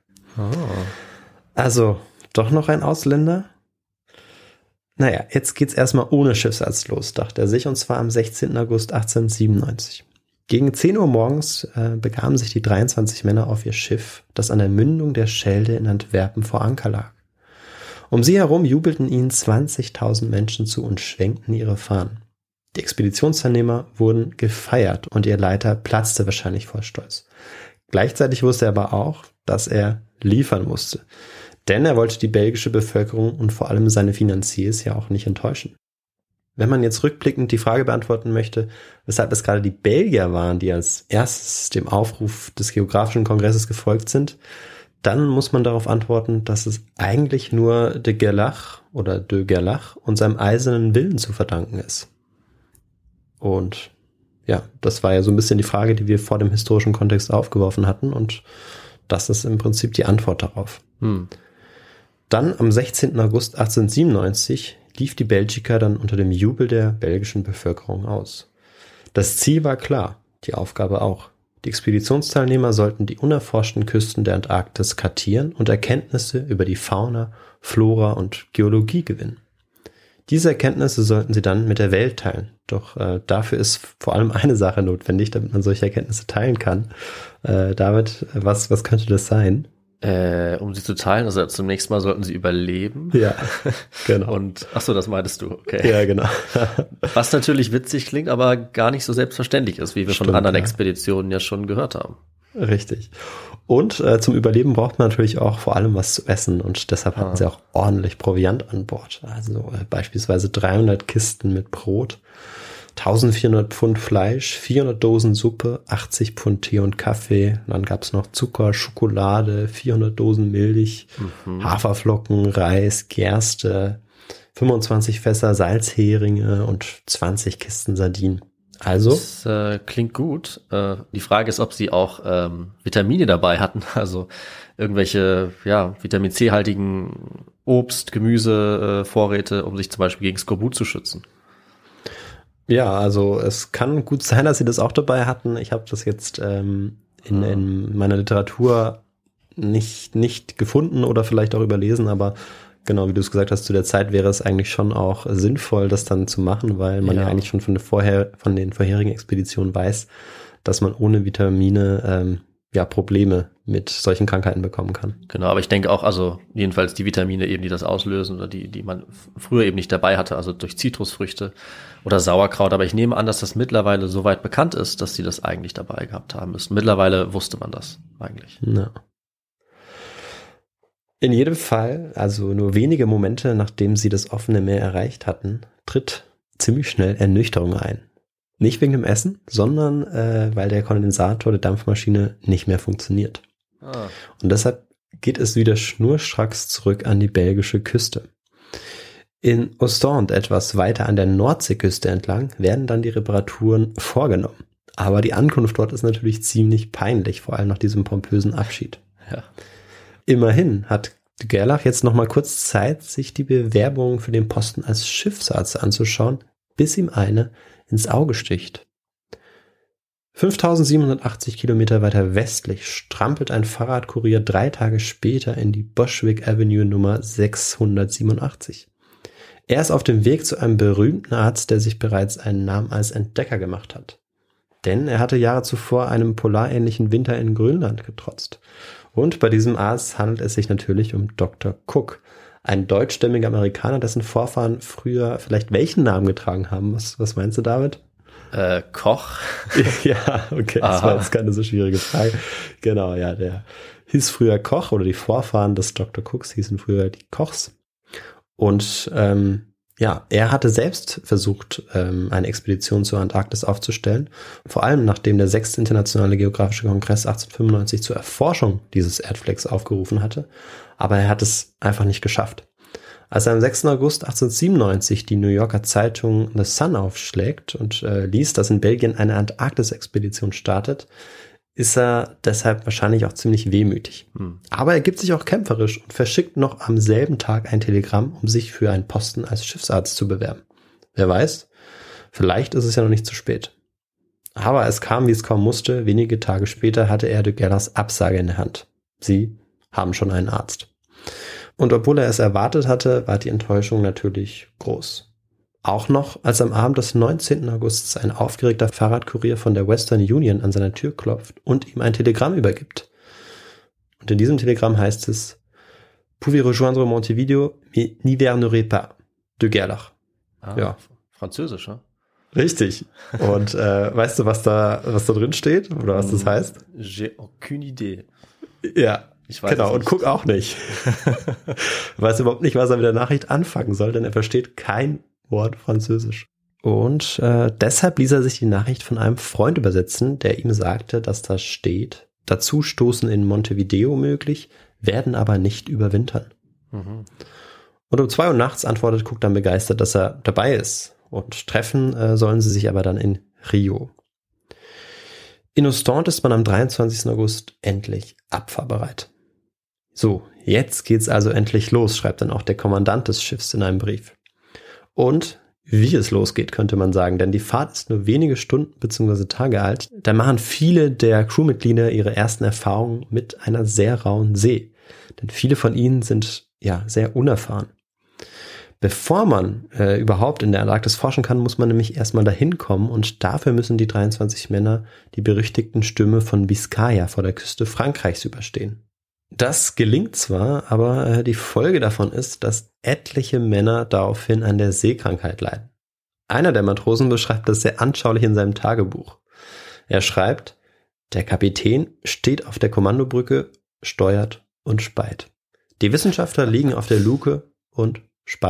Also, doch noch ein Ausländer? Naja, jetzt geht's erstmal ohne Schiffsarzt los, dachte er sich, und zwar am 16. August 1897. Gegen 10 Uhr morgens begaben sich die 23 Männer auf ihr Schiff, das an der Mündung der Schelde in Antwerpen vor Anker lag. Um sie herum jubelten ihnen 20.000 Menschen zu und schwenkten ihre Fahnen. Die Expeditionsteilnehmer wurden gefeiert und ihr Leiter platzte wahrscheinlich vor Stolz. Gleichzeitig wusste er aber auch, dass er liefern musste. Denn er wollte die belgische Bevölkerung und vor allem seine Finanziers ja auch nicht enttäuschen. Wenn man jetzt rückblickend die Frage beantworten möchte, weshalb es gerade die Belgier waren, die als erstes dem Aufruf des Geographischen Kongresses gefolgt sind, dann muss man darauf antworten, dass es eigentlich nur de Gerlach und seinem eisernen Willen zu verdanken ist. Und ja, das war ja so ein bisschen die Frage, die wir vor dem historischen Kontext aufgeworfen hatten, und das ist im Prinzip die Antwort darauf. Dann am 16. August 1897 lief die Belgica dann unter dem Jubel der belgischen Bevölkerung aus. Das Ziel war klar, die Aufgabe auch. Die Expeditionsteilnehmer sollten die unerforschten Küsten der Antarktis kartieren und Erkenntnisse über die Fauna, Flora und Geologie gewinnen. Diese Erkenntnisse sollten sie dann mit der Welt teilen. Doch dafür ist vor allem eine Sache notwendig, damit man solche Erkenntnisse teilen kann. David, was könnte das sein? Um sie zu teilen, also zunächst mal sollten sie überleben. Ja, genau. Und ach so, das meintest du, okay. Ja, genau. Was natürlich witzig klingt, aber gar nicht so selbstverständlich ist, wie wir von anderen Expeditionen ja schon gehört haben. Richtig. Und zum Überleben braucht man natürlich auch vor allem was zu essen, und deshalb hatten sie auch ordentlich Proviant an Bord. Also beispielsweise 300 Kisten mit Brot, 1400 Pfund Fleisch, 400 Dosen Suppe, 80 Pfund Tee und Kaffee. Und dann gab es noch Zucker, Schokolade, 400 Dosen Milch, Haferflocken, Reis, Gerste, 25 Fässer Salzheringe und 20 Kisten Sardinen. Also? Das klingt gut. Die Frage ist, ob sie auch Vitamine dabei hatten, also irgendwelche Vitamin C-haltigen Obst, Gemüse, Vorräte, um sich zum Beispiel gegen Skorbut zu schützen. Ja, also es kann gut sein, dass sie das auch dabei hatten. Ich habe das jetzt in meiner Literatur nicht gefunden oder vielleicht auch überlesen, aber genau, wie du es gesagt hast, zu der Zeit wäre es eigentlich schon auch sinnvoll, das dann zu machen, weil man ja eigentlich schon von den vorherigen Expeditionen weiß, dass man ohne Vitamine Probleme mit solchen Krankheiten bekommen kann. Genau, aber ich denke auch, also jedenfalls die Vitamine eben, die das auslösen oder die man früher eben nicht dabei hatte, also durch Zitrusfrüchte oder Sauerkraut. Aber ich nehme an, dass das mittlerweile so weit bekannt ist, dass sie das eigentlich dabei gehabt haben müssen. Mittlerweile wusste man das eigentlich. Ja. In jedem Fall, also nur wenige Momente, nachdem sie das offene Meer erreicht hatten, tritt ziemlich schnell Ernüchterung ein. Nicht wegen dem Essen, sondern weil der Kondensator der Dampfmaschine nicht mehr funktioniert. Und deshalb geht es wieder schnurstracks zurück an die belgische Küste. In Ostende, etwas weiter an der Nordseeküste entlang, werden dann die Reparaturen vorgenommen. Aber die Ankunft dort ist natürlich ziemlich peinlich, vor allem nach diesem pompösen Abschied. Ja. Immerhin hat de Gerlach jetzt noch mal kurz Zeit, sich die Bewerbung für den Posten als Schiffsarzt anzuschauen, bis ihm eine ins Auge sticht. 5780 Kilometer weiter westlich strampelt ein Fahrradkurier 3 Tage später in die Bushwick Avenue Nummer 687. Er ist auf dem Weg zu einem berühmten Arzt, der sich bereits einen Namen als Entdecker gemacht hat. Denn er hatte Jahre zuvor einem polarähnlichen Winter in Grönland getrotzt. Und bei diesem Arzt handelt es sich natürlich um Dr. Cook, ein deutschstämmiger Amerikaner, dessen Vorfahren früher vielleicht welchen Namen getragen haben. Was meinst du, David? Koch. Ja, okay, das war jetzt keine so schwierige Frage. Genau, ja, der hieß früher Koch oder die Vorfahren des Dr. Cooks hießen früher die Kochs. Und er hatte selbst versucht, eine Expedition zur Antarktis aufzustellen. Vor allem nachdem der 6. Internationale Geographische Kongress 1895 zur Erforschung dieses Erdflecks aufgerufen hatte. Aber er hat es einfach nicht geschafft. Als er am 6. August 1897 die New Yorker Zeitung The Sun aufschlägt und liest, dass in Belgien eine Antarktis-Expedition startet, ist er deshalb wahrscheinlich auch ziemlich wehmütig. Aber er gibt sich auch kämpferisch und verschickt noch am selben Tag ein Telegramm, um sich für einen Posten als Schiffsarzt zu bewerben. Wer weiß, vielleicht ist es ja noch nicht zu spät. Aber es kam, wie es kommen musste. Wenige Tage später hatte er de Gerlachs Absage in der Hand. Sie haben schon einen Arzt. Und obwohl er es erwartet hatte, war die Enttäuschung natürlich groß. Auch noch, als am Abend des 19. August ein aufgeregter Fahrradkurier von der Western Union an seiner Tür klopft und ihm ein Telegramm übergibt. Und in diesem Telegramm heißt es: Pouvez rejoindre Montevideo, mais n'hivernez pas. De Gerlach. Ja. Französisch, ne? Richtig. Und weißt du, was da drin steht? Oder was das heißt? J'ai aucune idée. Ja, ich weiß genau. Und Cook auch nicht. Weiß überhaupt nicht, was er mit der Nachricht anfangen soll, denn er versteht kein Wort Französisch. Und deshalb ließ er sich die Nachricht von einem Freund übersetzen, der ihm sagte, dass da steht: Dazu stoßen in Montevideo möglich, werden aber nicht überwintern. Und um 2 Uhr nachts antwortet Cook dann begeistert, dass er dabei ist. Und treffen sollen sie sich aber dann in Rio. In Ostende ist man am 23. August endlich abfahrbereit. So, jetzt geht's also endlich los, schreibt dann auch der Kommandant des Schiffs in einem Brief. Und wie es losgeht, könnte man sagen, denn die Fahrt ist nur wenige Stunden bzw. Tage alt. Da machen viele der Crewmitglieder ihre ersten Erfahrungen mit einer sehr rauen See. Denn viele von ihnen sind ja sehr unerfahren. Bevor man überhaupt in der Antarktis forschen kann, muss man nämlich erstmal dahin kommen und dafür müssen die 23 Männer die berüchtigten Stürme von Biskaya vor der Küste Frankreichs überstehen. Das gelingt zwar, aber die Folge davon ist, dass etliche Männer daraufhin an der Seekrankheit leiden. Einer der Matrosen beschreibt das sehr anschaulich in seinem Tagebuch. Er schreibt: Der Kapitän steht auf der Kommandobrücke, steuert und speit. Die Wissenschaftler liegen auf der Luke und speien.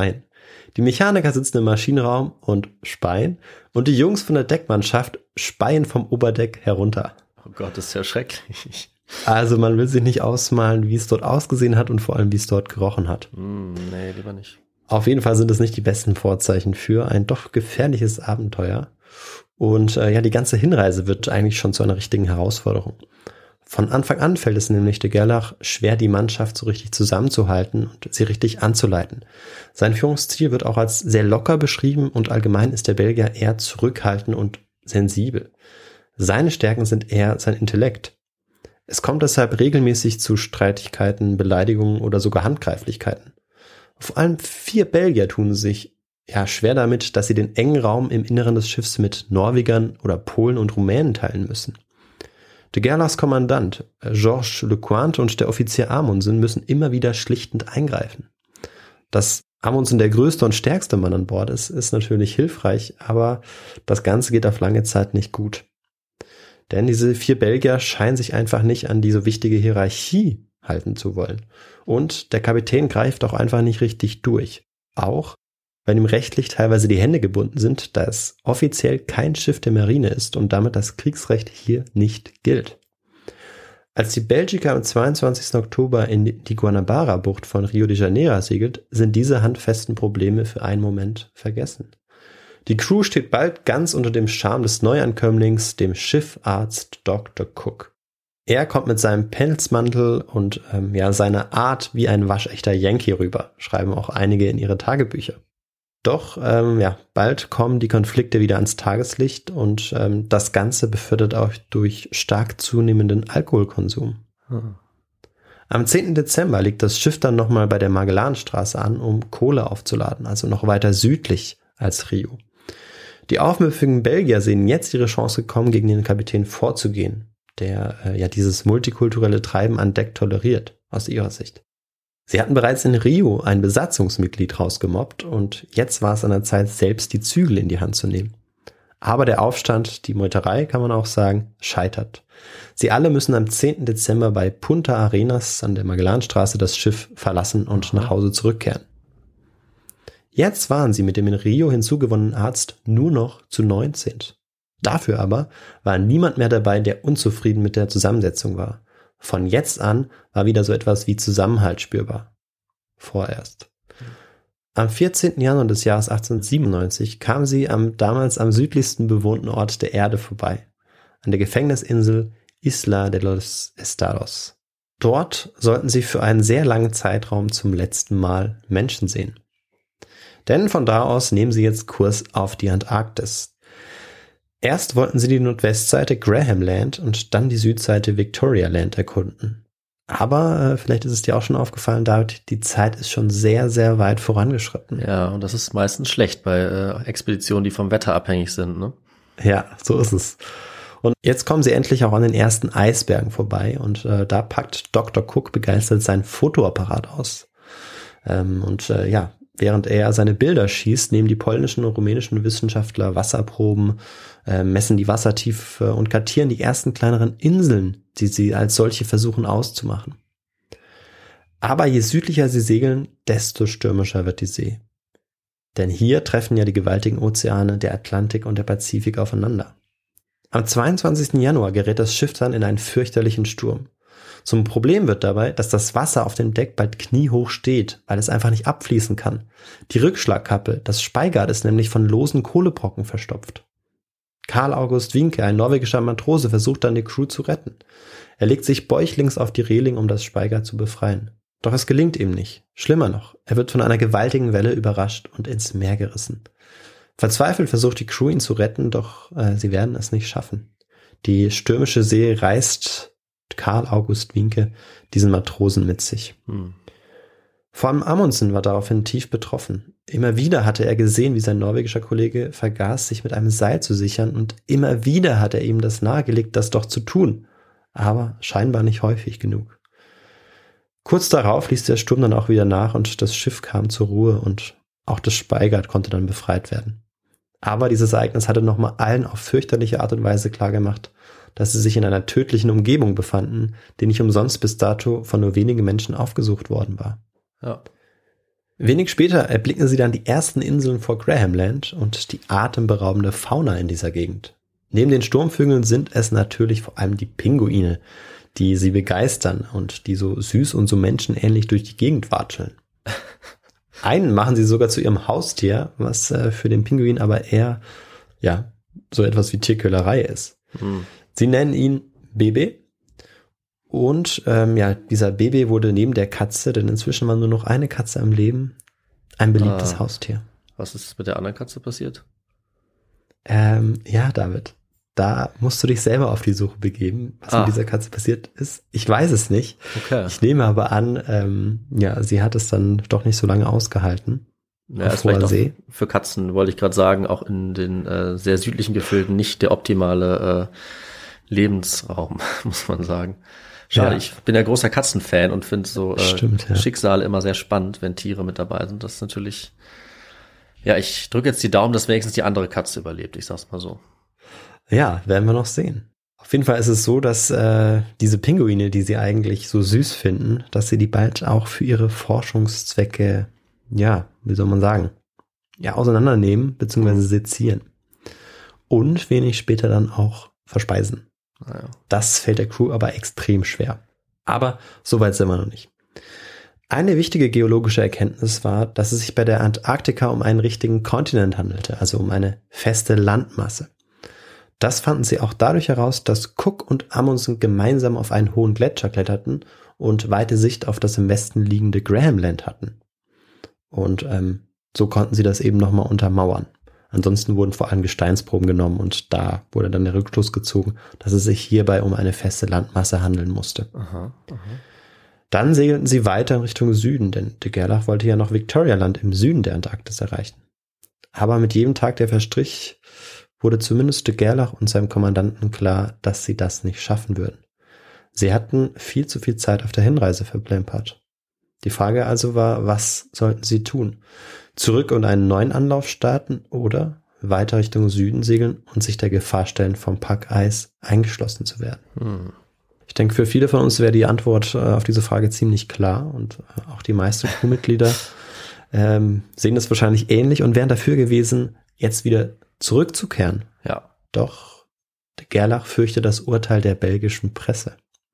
Die Mechaniker sitzen im Maschinenraum und speien und die Jungs von der Deckmannschaft speien vom Oberdeck herunter. Oh Gott, das ist ja schrecklich. Also man will sich nicht ausmalen, wie es dort ausgesehen hat und vor allem, wie es dort gerochen hat. Nee, lieber nicht. Auf jeden Fall sind es nicht die besten Vorzeichen für ein doch gefährliches Abenteuer. Und die ganze Hinreise wird eigentlich schon zu einer richtigen Herausforderung. Von Anfang an fällt es nämlich de Gerlach schwer, die Mannschaft so richtig zusammenzuhalten und sie richtig anzuleiten. Sein Führungsstil wird auch als sehr locker beschrieben und allgemein ist der Belgier eher zurückhaltend und sensibel. Seine Stärken sind eher sein Intellekt. Es kommt deshalb regelmäßig zu Streitigkeiten, Beleidigungen oder sogar Handgreiflichkeiten. Vor allem 4 Belgier tun sich schwer damit, dass sie den engen Raum im Inneren des Schiffs mit Norwegern oder Polen und Rumänen teilen müssen. De Gerlachs Kommandant Georges Lecointe und der Offizier Amundsen müssen immer wieder schlichtend eingreifen. Dass Amundsen der größte und stärkste Mann an Bord ist natürlich hilfreich, aber das Ganze geht auf lange Zeit nicht gut. Denn diese 4 Belgier scheinen sich einfach nicht an die so wichtige Hierarchie halten zu wollen. Und der Kapitän greift auch einfach nicht richtig durch. Auch weil ihm rechtlich teilweise die Hände gebunden sind, da es offiziell kein Schiff der Marine ist und damit das Kriegsrecht hier nicht gilt. Als die Belgiker am 22. Oktober in die Guanabara-Bucht von Rio de Janeiro segelt, sind diese handfesten Probleme für einen Moment vergessen. Die Crew steht bald ganz unter dem Charme des Neuankömmlings, dem Schiffarzt Dr. Cook. Er kommt mit seinem Pelzmantel und seiner Art wie ein waschechter Yankee rüber, schreiben auch einige in ihre Tagebücher. Doch, bald kommen die Konflikte wieder ans Tageslicht und das Ganze befördert auch durch stark zunehmenden Alkoholkonsum. Am 10. Dezember liegt das Schiff dann nochmal bei der Magellanstraße an, um Kohle aufzuladen, also noch weiter südlich als Rio. Die aufmüpfigen Belgier sehen jetzt ihre Chance gekommen, gegen den Kapitän vorzugehen, der dieses multikulturelle Treiben an Deck toleriert, aus ihrer Sicht. Sie hatten bereits in Rio ein Besatzungsmitglied rausgemobbt und jetzt war es an der Zeit, selbst die Zügel in die Hand zu nehmen. Aber der Aufstand, die Meuterei, kann man auch sagen, scheitert. Sie alle müssen am 10. Dezember bei Punta Arenas an der Magellanstraße das Schiff verlassen und nach Hause zurückkehren. Jetzt waren sie mit dem in Rio hinzugewonnenen Arzt nur noch zu 19. Dafür aber war niemand mehr dabei, der unzufrieden mit der Zusammensetzung war. Von jetzt an war wieder so etwas wie Zusammenhalt spürbar. Vorerst. Am 14. Januar des Jahres 1897 kam sie damals am südlichsten bewohnten Ort der Erde vorbei, an der Gefängnisinsel Isla de los Estados. Dort sollten sie für einen sehr langen Zeitraum zum letzten Mal Menschen sehen. Denn von da aus nehmen sie jetzt Kurs auf die Antarktis. Erst wollten sie die Nordwestseite Graham Land und dann die Südseite Victoria Land erkunden. Aber vielleicht ist es dir auch schon aufgefallen, David, die Zeit ist schon sehr, sehr weit vorangeschritten. Ja, und das ist meistens schlecht bei Expeditionen, die vom Wetter abhängig sind, ne? Ja, so ist es. Und jetzt kommen sie endlich auch an den ersten Eisbergen vorbei und da packt Dr. Cook begeistert seinen Fotoapparat aus. Während er seine Bilder schießt, nehmen die polnischen und rumänischen Wissenschaftler Wasserproben, messen die Wassertiefe und kartieren die ersten kleineren Inseln, die sie als solche versuchen auszumachen. Aber je südlicher sie segeln, desto stürmischer wird die See. Denn hier treffen ja die gewaltigen Ozeane, der Atlantik und der Pazifik aufeinander. Am 22. Januar gerät das Schiff dann in einen fürchterlichen Sturm. Zum Problem wird dabei, dass das Wasser auf dem Deck bald kniehoch steht, weil es einfach nicht abfließen kann. Die Rückschlagkappe, das Speigart, ist nämlich von losen Kohlebrocken verstopft. Karl August Wienke, ein norwegischer Matrose, versucht dann die Crew zu retten. Er legt sich bäuchlings auf die Reling, um das Speigart zu befreien. Doch es gelingt ihm nicht. Schlimmer noch, er wird von einer gewaltigen Welle überrascht und ins Meer gerissen. Verzweifelt versucht die Crew, ihn zu retten, doch sie werden es nicht schaffen. Die stürmische See reißt Karl August Wienke diesen Matrosen mit sich. Vor allem Amundsen war daraufhin tief betroffen. Immer wieder hatte er gesehen, wie sein norwegischer Kollege vergaß, sich mit einem Seil zu sichern, und immer wieder hat er ihm das nahegelegt, das doch zu tun, aber scheinbar nicht häufig genug. Kurz darauf ließ der Sturm dann auch wieder nach und das Schiff kam zur Ruhe und auch das Speigart konnte dann befreit werden. Aber dieses Ereignis hatte nochmal allen auf fürchterliche Art und Weise klargemacht, dass sie sich in einer tödlichen Umgebung befanden, die nicht umsonst bis dato von nur wenigen Menschen aufgesucht worden war. Ja. Wenig später erblicken sie dann die ersten Inseln vor Grahamland und die atemberaubende Fauna in dieser Gegend. Neben den Sturmvögeln sind es natürlich vor allem die Pinguine, die sie begeistern und die so süß und so menschenähnlich durch die Gegend watscheln. Einen machen sie sogar zu ihrem Haustier, was für den Pinguin aber eher, ja, so etwas wie Tierquälerei ist. Sie nennen ihn Bebe. Und dieser Baby wurde neben der Katze, denn inzwischen war nur noch eine Katze am Leben, ein beliebtes Haustier. Was ist mit der anderen Katze passiert? Ja, David, da musst du dich selber auf die Suche begeben, was mit dieser Katze passiert ist. Ich weiß es nicht. Okay. Ich nehme aber an, sie hat es dann doch nicht so lange ausgehalten. Ja, ist vielleicht auch für Katzen, wollte ich gerade sagen, auch in den sehr südlichen Gefilden nicht der optimale Lebensraum, muss man sagen. Schade, ja. Ich bin ja großer Katzenfan und finde so Schicksale immer sehr spannend, wenn Tiere mit dabei sind. Das ist natürlich, ja, ich drücke jetzt die Daumen, dass wenigstens die andere Katze überlebt, ich sag's mal so. Ja, werden wir noch sehen. Auf jeden Fall ist es so, dass diese Pinguine, die sie eigentlich so süß finden, dass sie die bald auch für ihre Forschungszwecke, ja, wie soll man sagen, ja, auseinandernehmen bzw. sezieren. Und wenig später dann auch verspeisen. Naja. Das fällt der Crew aber extrem schwer. Aber so weit sind wir noch nicht. Eine wichtige geologische Erkenntnis war, dass es sich bei der Antarktika um einen richtigen Kontinent handelte, also um eine feste Landmasse. Das fanden sie auch dadurch heraus, dass Cook und Amundsen gemeinsam auf einen hohen Gletscher kletterten und weite Sicht auf das im Westen liegende Grahamland hatten. Und so konnten sie das eben nochmal untermauern. Ansonsten wurden vor allem Gesteinsproben genommen und da wurde dann der Rückschluss gezogen, dass es sich hierbei um eine feste Landmasse handeln musste. Aha. Dann segelten sie weiter in Richtung Süden, denn de Gerlach wollte ja noch Victorialand im Süden der Antarktis erreichen. Aber mit jedem Tag, der verstrich, wurde zumindest de Gerlach und seinem Kommandanten klar, dass sie das nicht schaffen würden. Sie hatten viel zu viel Zeit auf der Hinreise verplempert. Die Frage also war, was sollten sie tun? Zurück und einen neuen Anlauf starten oder weiter Richtung Süden segeln und sich der Gefahr stellen, vom Packeis eingeschlossen zu werden? Ich denke, für viele von uns wäre die Antwort auf diese Frage ziemlich klar und auch die meisten Crewmitglieder sehen das wahrscheinlich ähnlich und wären dafür gewesen, jetzt wieder zurückzukehren. Ja. Doch de Gerlach fürchtet das Urteil der belgischen Presse.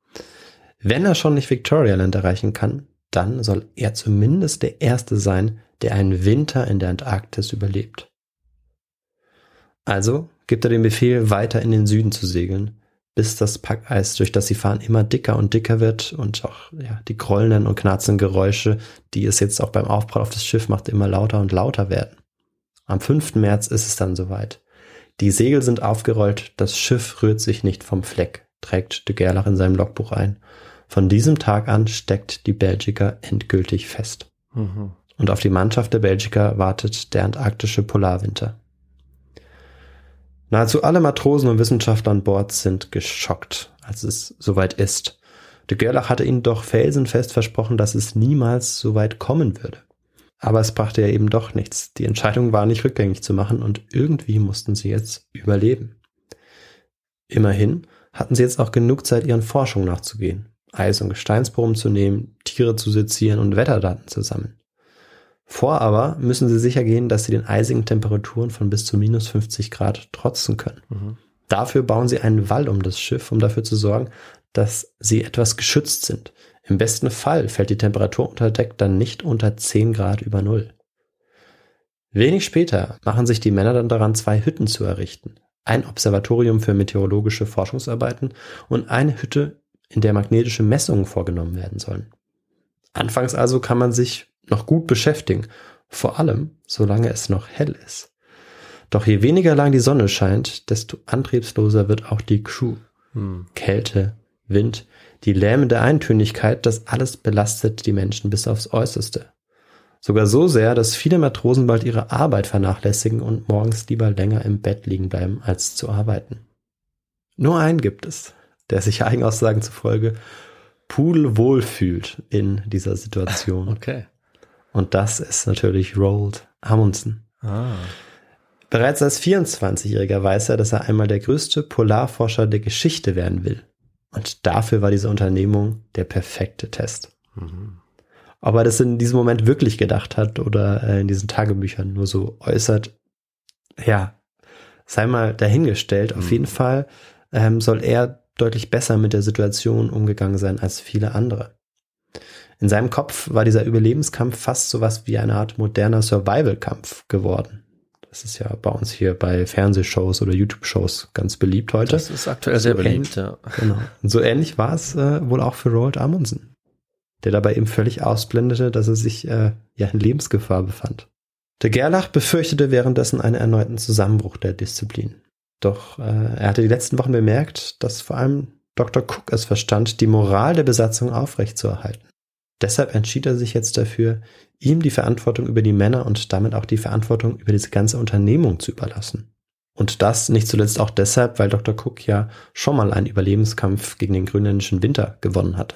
Wenn er schon nicht Victorialand erreichen kann, dann soll er zumindest der Erste sein, der einen Winter in der Antarktis überlebt. Also gibt er den Befehl, weiter in den Süden zu segeln, bis das Packeis, durch das sie fahren, immer dicker und dicker wird und auch die grollenden und knarzenden Geräusche, die es jetzt auch beim Aufprall auf das Schiff macht, immer lauter und lauter werden. Am 5. März ist es dann soweit. Die Segel sind aufgerollt, das Schiff rührt sich nicht vom Fleck, trägt de Gerlach in seinem Logbuch ein. Von diesem Tag an steckt die Belgica endgültig fest. Und auf die Mannschaft der Belgica wartet der antarktische Polarwinter. Nahezu alle Matrosen und Wissenschaftler an Bord sind geschockt, als es soweit ist. De Gerlach hatte ihnen doch felsenfest versprochen, dass es niemals so weit kommen würde. Aber es brachte ja eben doch nichts. Die Entscheidung war nicht rückgängig zu machen und irgendwie mussten sie jetzt überleben. Immerhin hatten sie jetzt auch genug Zeit, ihren Forschungen nachzugehen. Eis- und Gesteinsproben zu nehmen, Tiere zu sezieren und Wetterdaten zu sammeln. Vor aber müssen sie sicher gehen, dass sie den eisigen Temperaturen von bis zu minus 50 Grad trotzen können. Dafür bauen sie einen Wall um das Schiff, um dafür zu sorgen, dass sie etwas geschützt sind. Im besten Fall fällt die Temperatur unter Deck dann nicht unter 10 Grad über Null. Wenig später machen sich die Männer dann daran, 2 Hütten zu errichten. Ein Observatorium für meteorologische Forschungsarbeiten und eine Hütte, in der magnetische Messungen vorgenommen werden sollen. Anfangs also kann man sich noch gut beschäftigen, vor allem solange es noch hell ist. Doch je weniger lang die Sonne scheint, desto antriebsloser wird auch die Crew. Kälte, Wind, die lähmende Eintönigkeit, das alles belastet die Menschen bis aufs Äußerste. Sogar so sehr, dass viele Matrosen bald ihre Arbeit vernachlässigen und morgens lieber länger im Bett liegen bleiben, als zu arbeiten. Nur einen gibt es, der sich Eigenaussagen zufolge pudelwohl fühlt in dieser Situation. Okay. Und das ist natürlich Roald Amundsen. Bereits als 24-Jähriger weiß er, dass er einmal der größte Polarforscher der Geschichte werden will. Und dafür war diese Unternehmung der perfekte Test. Ob er das in diesem Moment wirklich gedacht hat oder in diesen Tagebüchern nur so äußert, ja, sei mal dahingestellt. Auf jeden Fall soll er deutlich besser mit der Situation umgegangen sein als viele andere. In seinem Kopf war dieser Überlebenskampf fast sowas wie eine Art moderner Survival-Kampf geworden. Das ist ja bei uns hier bei Fernsehshows oder YouTube-Shows ganz beliebt heute. Das ist aktuell sehr beliebt, ja. Genau. Und so ähnlich war es wohl auch für Roald Amundsen, der dabei eben völlig ausblendete, dass er sich in Lebensgefahr befand. De Gerlach befürchtete währenddessen einen erneuten Zusammenbruch der Disziplin. Doch er hatte die letzten Wochen bemerkt, dass vor allem Dr. Cook es verstand, die Moral der Besatzung aufrechtzuerhalten. Deshalb entschied er sich jetzt dafür, ihm die Verantwortung über die Männer und damit auch die Verantwortung über diese ganze Unternehmung zu überlassen. Und das nicht zuletzt auch deshalb, weil Dr. Cook ja schon mal einen Überlebenskampf gegen den grönländischen Winter gewonnen hatte.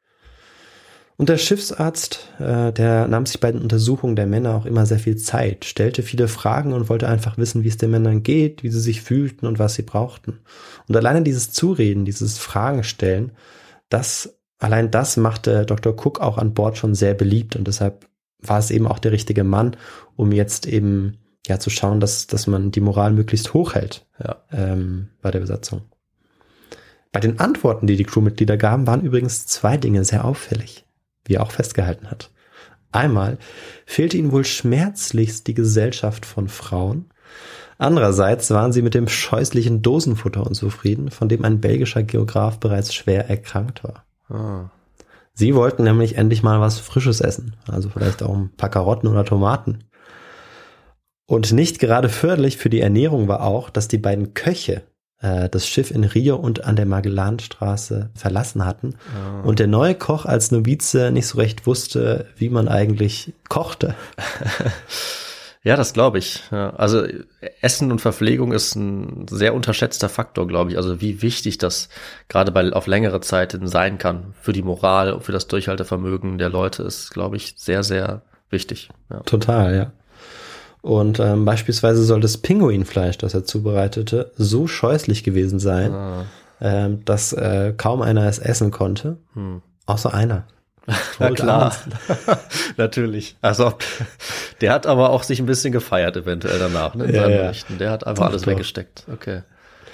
Und der Schiffsarzt, der nahm sich bei den Untersuchungen der Männer auch immer sehr viel Zeit, stellte viele Fragen und wollte einfach wissen, wie es den Männern geht, wie sie sich fühlten und was sie brauchten. Und alleine dieses Zureden, dieses Fragenstellen, allein das machte Dr. Cook auch an Bord schon sehr beliebt und deshalb war es eben auch der richtige Mann, um jetzt eben zu schauen, dass man die Moral möglichst hoch hält bei der Besatzung. Bei den Antworten, die die Crewmitglieder gaben, waren übrigens 2 Dinge sehr auffällig, wie er auch festgehalten hat. Einmal fehlte ihnen wohl schmerzlichst die Gesellschaft von Frauen. Andererseits waren sie mit dem scheußlichen Dosenfutter unzufrieden, von dem ein belgischer Geograf bereits schwer erkrankt war. Sie wollten nämlich endlich mal was Frisches essen, also vielleicht auch ein paar Karotten oder Tomaten. Und nicht gerade förderlich für die Ernährung war auch, dass die beiden Köche das Schiff in Rio und an der Magellanstraße verlassen hatten und der neue Koch als Novize nicht so recht wusste, wie man eigentlich kochte. Ja, das glaube ich. Ja, also Essen und Verpflegung ist ein sehr unterschätzter Faktor, glaube ich. Also wie wichtig das gerade auf längere Zeit sein kann für die Moral und für das Durchhaltevermögen der Leute ist, glaube ich, sehr, sehr wichtig. Ja. Total, ja. Und beispielsweise soll das Pinguinfleisch, das er zubereitete, so scheußlich gewesen sein, dass kaum einer es essen konnte, außer einer. Na klar, natürlich. Also der hat aber auch sich ein bisschen gefeiert eventuell danach, ne, in seinen Berichten. Der hat einfach alles weggesteckt. Okay.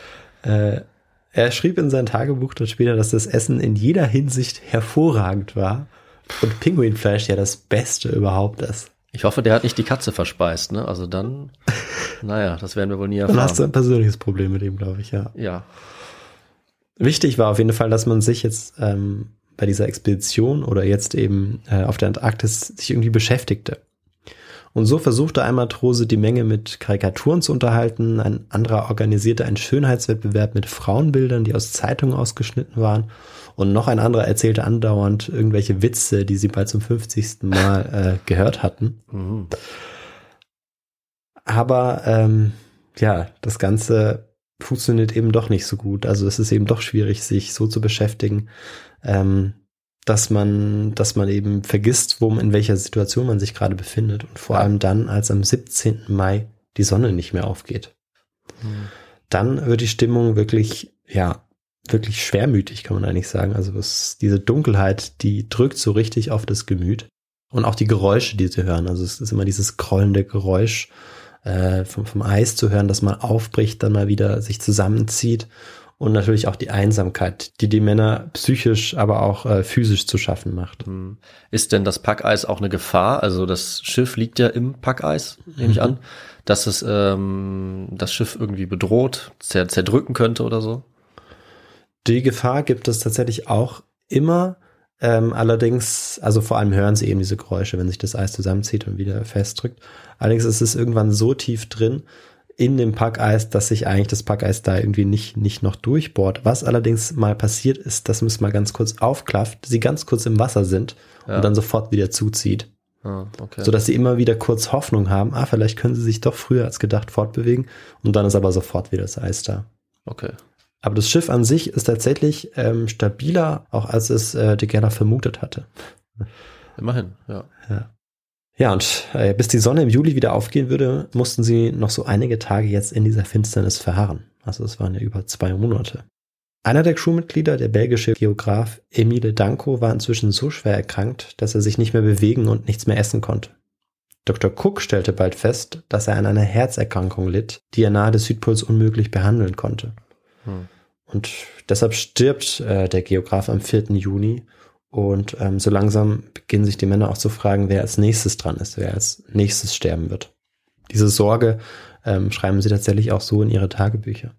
Er schrieb in sein Tagebuch dann später, dass das Essen in jeder Hinsicht hervorragend war und Pinguinfleisch ja das Beste überhaupt ist. Ich hoffe, der hat nicht die Katze verspeist, ne? Also dann, das werden wir wohl nie erfahren. Dann hast du ein persönliches Problem mit ihm, glaube ich, ja. Ja. Wichtig war auf jeden Fall, dass man sich jetzt bei dieser Expedition oder jetzt eben auf der Antarktis sich irgendwie beschäftigte. Und so versuchte ein Matrose die Menge mit Karikaturen zu unterhalten, ein anderer organisierte einen Schönheitswettbewerb mit Frauenbildern, die aus Zeitungen ausgeschnitten waren, und noch ein anderer erzählte andauernd irgendwelche Witze, die sie bald zum 50. Mal gehört hatten. Mhm. Aber das Ganze funktioniert eben doch nicht so gut. Also es ist eben doch schwierig, sich so zu beschäftigen, dass man eben vergisst, in welcher Situation man sich gerade befindet. Und vor allem dann, als am 17. Mai die Sonne nicht mehr aufgeht. Mhm. Dann wird die Stimmung wirklich schwermütig, kann man eigentlich sagen. Also diese Dunkelheit, die drückt so richtig auf das Gemüt. Und auch die Geräusche, die sie hören. Also es ist immer dieses grollende Geräusch vom Eis zu hören, das mal aufbricht, dann mal wieder sich zusammenzieht. Und natürlich auch die Einsamkeit, die die Männer psychisch, aber auch physisch zu schaffen macht. Ist denn das Packeis auch eine Gefahr? Also das Schiff liegt ja im Packeis, nehme ich an, dass es das Schiff irgendwie bedroht, zerdrücken könnte oder so? Die Gefahr gibt es tatsächlich auch immer. Allerdings, also vor allem hören sie eben diese Geräusche, wenn sich das Eis zusammenzieht und wieder festdrückt. Allerdings ist es irgendwann so tief drin in dem Packeis, dass sich eigentlich das Packeis da irgendwie nicht noch durchbohrt. Was allerdings mal passiert ist, dass man es mal ganz kurz aufklafft, sie ganz kurz im Wasser sind und dann sofort wieder zuzieht. Okay. Sodass sie immer wieder kurz Hoffnung haben, vielleicht können sie sich doch früher als gedacht fortbewegen, und dann ist aber sofort wieder das Eis da. Okay. Aber das Schiff an sich ist tatsächlich stabiler, auch als es de Gerlach vermutet hatte. Immerhin, ja. Ja, und bis die Sonne im Juli wieder aufgehen würde, mussten sie noch so einige Tage jetzt in dieser Finsternis verharren. Also es waren ja über 2 Monate. Einer der Crewmitglieder, der belgische Geograf Emile Danco, war inzwischen so schwer erkrankt, dass er sich nicht mehr bewegen und nichts mehr essen konnte. Dr. Cook stellte bald fest, dass er an einer Herzerkrankung litt, die er nahe des Südpols unmöglich behandeln konnte. Und deshalb stirbt der Geograf am 4. Juni und so langsam beginnen sich die Männer auch zu fragen, wer als nächstes dran ist, wer als nächstes sterben wird. Diese Sorge schreiben sie tatsächlich auch so in ihre Tagebücher.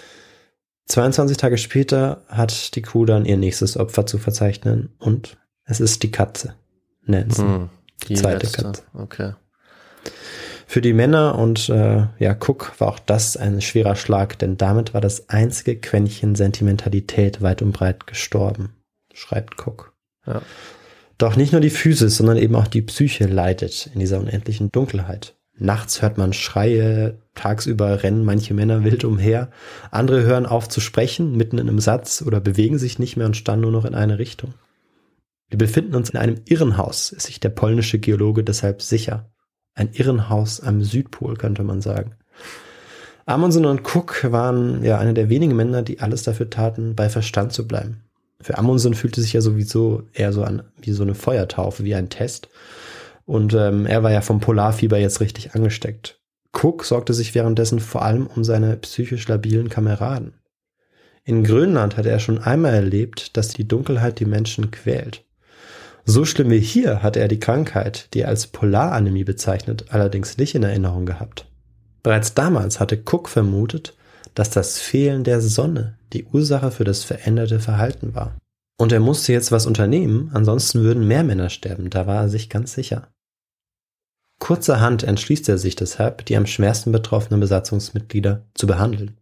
22 Tage später hat die Crew dann ihr nächstes Opfer zu verzeichnen und es ist die Katze, Nancy, die zweite letzte. Katze. Okay. Für die Männer und Cook war auch das ein schwerer Schlag, denn damit war das einzige Quäntchen Sentimentalität weit und breit gestorben, schreibt Cook. Ja. Doch nicht nur die Physis, sondern eben auch die Psyche leidet in dieser unendlichen Dunkelheit. Nachts hört man Schreie, tagsüber rennen manche Männer wild umher, andere hören auf zu sprechen, mitten in einem Satz oder bewegen sich nicht mehr und starren nur noch in eine Richtung. Wir befinden uns in einem Irrenhaus, ist sich der polnische Geologe deshalb sicher. Ein Irrenhaus am Südpol, könnte man sagen. Amundsen und Cook waren ja eine der wenigen Männer, die alles dafür taten, bei Verstand zu bleiben. Für Amundsen fühlte sich ja sowieso eher so an wie so eine Feuertaufe, wie ein Test. Und er war ja vom Polarfieber jetzt richtig angesteckt. Cook sorgte sich währenddessen vor allem um seine psychisch labilen Kameraden. In Grönland hatte er schon einmal erlebt, dass die Dunkelheit die Menschen quält. So schlimm wie hier hatte er die Krankheit, die er als Polaranämie bezeichnet, allerdings nicht in Erinnerung gehabt. Bereits damals hatte Cook vermutet, dass das Fehlen der Sonne die Ursache für das veränderte Verhalten war. Und er musste jetzt was unternehmen, ansonsten würden mehr Männer sterben, da war er sich ganz sicher. Kurzerhand entschließt er sich deshalb, die am schwersten betroffenen Besatzungsmitglieder zu behandeln.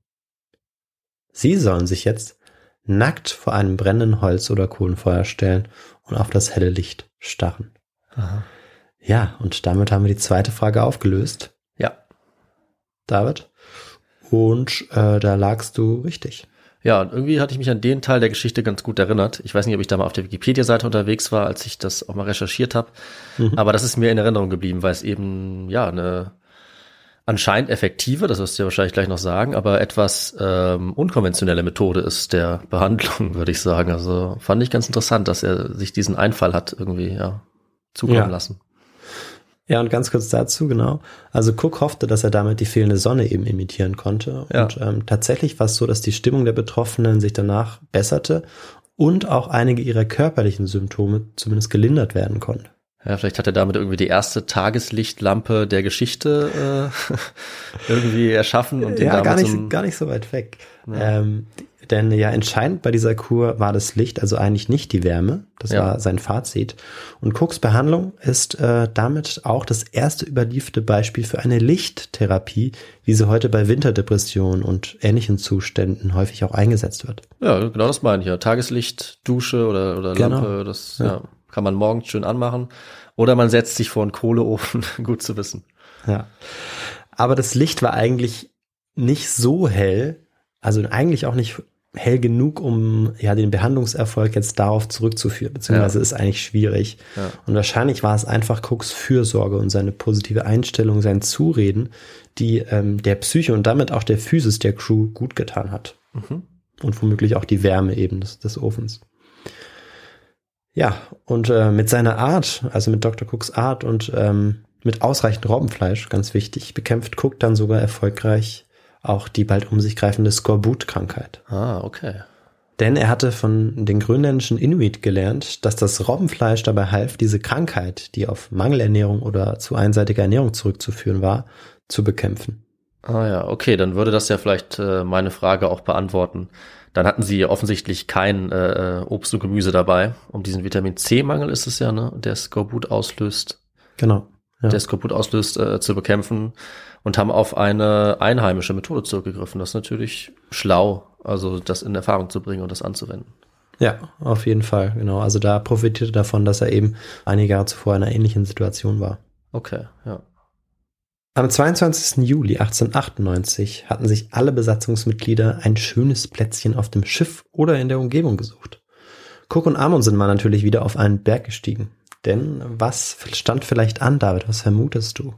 Sie sollen sich jetzt nackt vor einem brennenden Holz- oder Kohlenfeuer stellen und auf das helle Licht starren. Aha. Ja, und damit haben wir die zweite Frage aufgelöst. Ja. David? Und da lagst du richtig. Ja, und irgendwie hatte ich mich an den Teil der Geschichte ganz gut erinnert. Ich weiß nicht, ob ich da mal auf der Wikipedia-Seite unterwegs war, als ich das auch mal recherchiert habe. Aber das ist mir in Erinnerung geblieben, weil es eben, ja, eine anscheinend effektive, das wirst du ja wahrscheinlich gleich noch sagen, aber etwas unkonventionelle Methode ist der Behandlung, würde ich sagen. Also fand ich ganz interessant, dass er sich diesen Einfall hat irgendwie zukommen lassen. Ja, und ganz kurz dazu, genau. Also Cook hoffte, dass er damit die fehlende Sonne eben imitieren konnte. Ja. Und tatsächlich war es so, dass die Stimmung der Betroffenen sich danach besserte und auch einige ihrer körperlichen Symptome zumindest gelindert werden konnten. Ja, vielleicht hat er damit irgendwie die erste Tageslichtlampe der Geschichte irgendwie erschaffen. Und den ja, damit gar nicht so weit weg. Ja. Denn ja, entscheidend bei dieser Kur war das Licht, also eigentlich nicht die Wärme. Das war sein Fazit. Und Cooks Behandlung ist damit auch das erste überlieferte Beispiel für eine Lichttherapie, wie sie heute bei Winterdepressionen und ähnlichen Zuständen häufig auch eingesetzt wird. Ja, genau das meine ich ja. Tageslicht, Dusche oder Genau. Lampe, das kann man morgens schön anmachen. Oder man setzt sich vor einen Kohleofen, gut zu wissen. Ja. Aber das Licht war eigentlich nicht so hell, also eigentlich auch nicht hell genug, um den Behandlungserfolg jetzt darauf zurückzuführen, beziehungsweise ist eigentlich schwierig. Ja. Und wahrscheinlich war es einfach Cooks Fürsorge und seine positive Einstellung, sein Zureden, die der Psyche und damit auch der Physis der Crew gut getan hat. Und womöglich auch die Wärme eben des Ofens. Ja, und mit seiner Art, also mit Dr. Cooks Art und mit ausreichend Robbenfleisch, ganz wichtig, bekämpft Cook dann sogar erfolgreich auch die bald um sich greifende Skorbut-Krankheit. Ah, okay. Denn er hatte von den grönländischen Inuit gelernt, dass das Robbenfleisch dabei half, diese Krankheit, die auf Mangelernährung oder zu einseitiger Ernährung zurückzuführen war, zu bekämpfen. Ah ja, okay, dann würde das ja vielleicht meine Frage auch beantworten. Dann hatten sie offensichtlich kein Obst und Gemüse dabei, um diesen Vitamin-C-Mangel ist es ja, ne, der Skorbut auslöst. Genau. Ja. Der Skorbut auslöst, zu bekämpfen und haben auf eine einheimische Methode zurückgegriffen. Das ist natürlich schlau, also das in Erfahrung zu bringen und das anzuwenden. Ja, auf jeden Fall, genau. Also da profitierte davon, dass er eben einige Jahre zuvor in einer ähnlichen Situation war. Okay, ja. Am 22. Juli 1898 hatten sich alle Besatzungsmitglieder ein schönes Plätzchen auf dem Schiff oder in der Umgebung gesucht. Cook und Amundsen waren natürlich wieder auf einen Berg gestiegen. Denn was stand vielleicht an, David? Was vermutest du?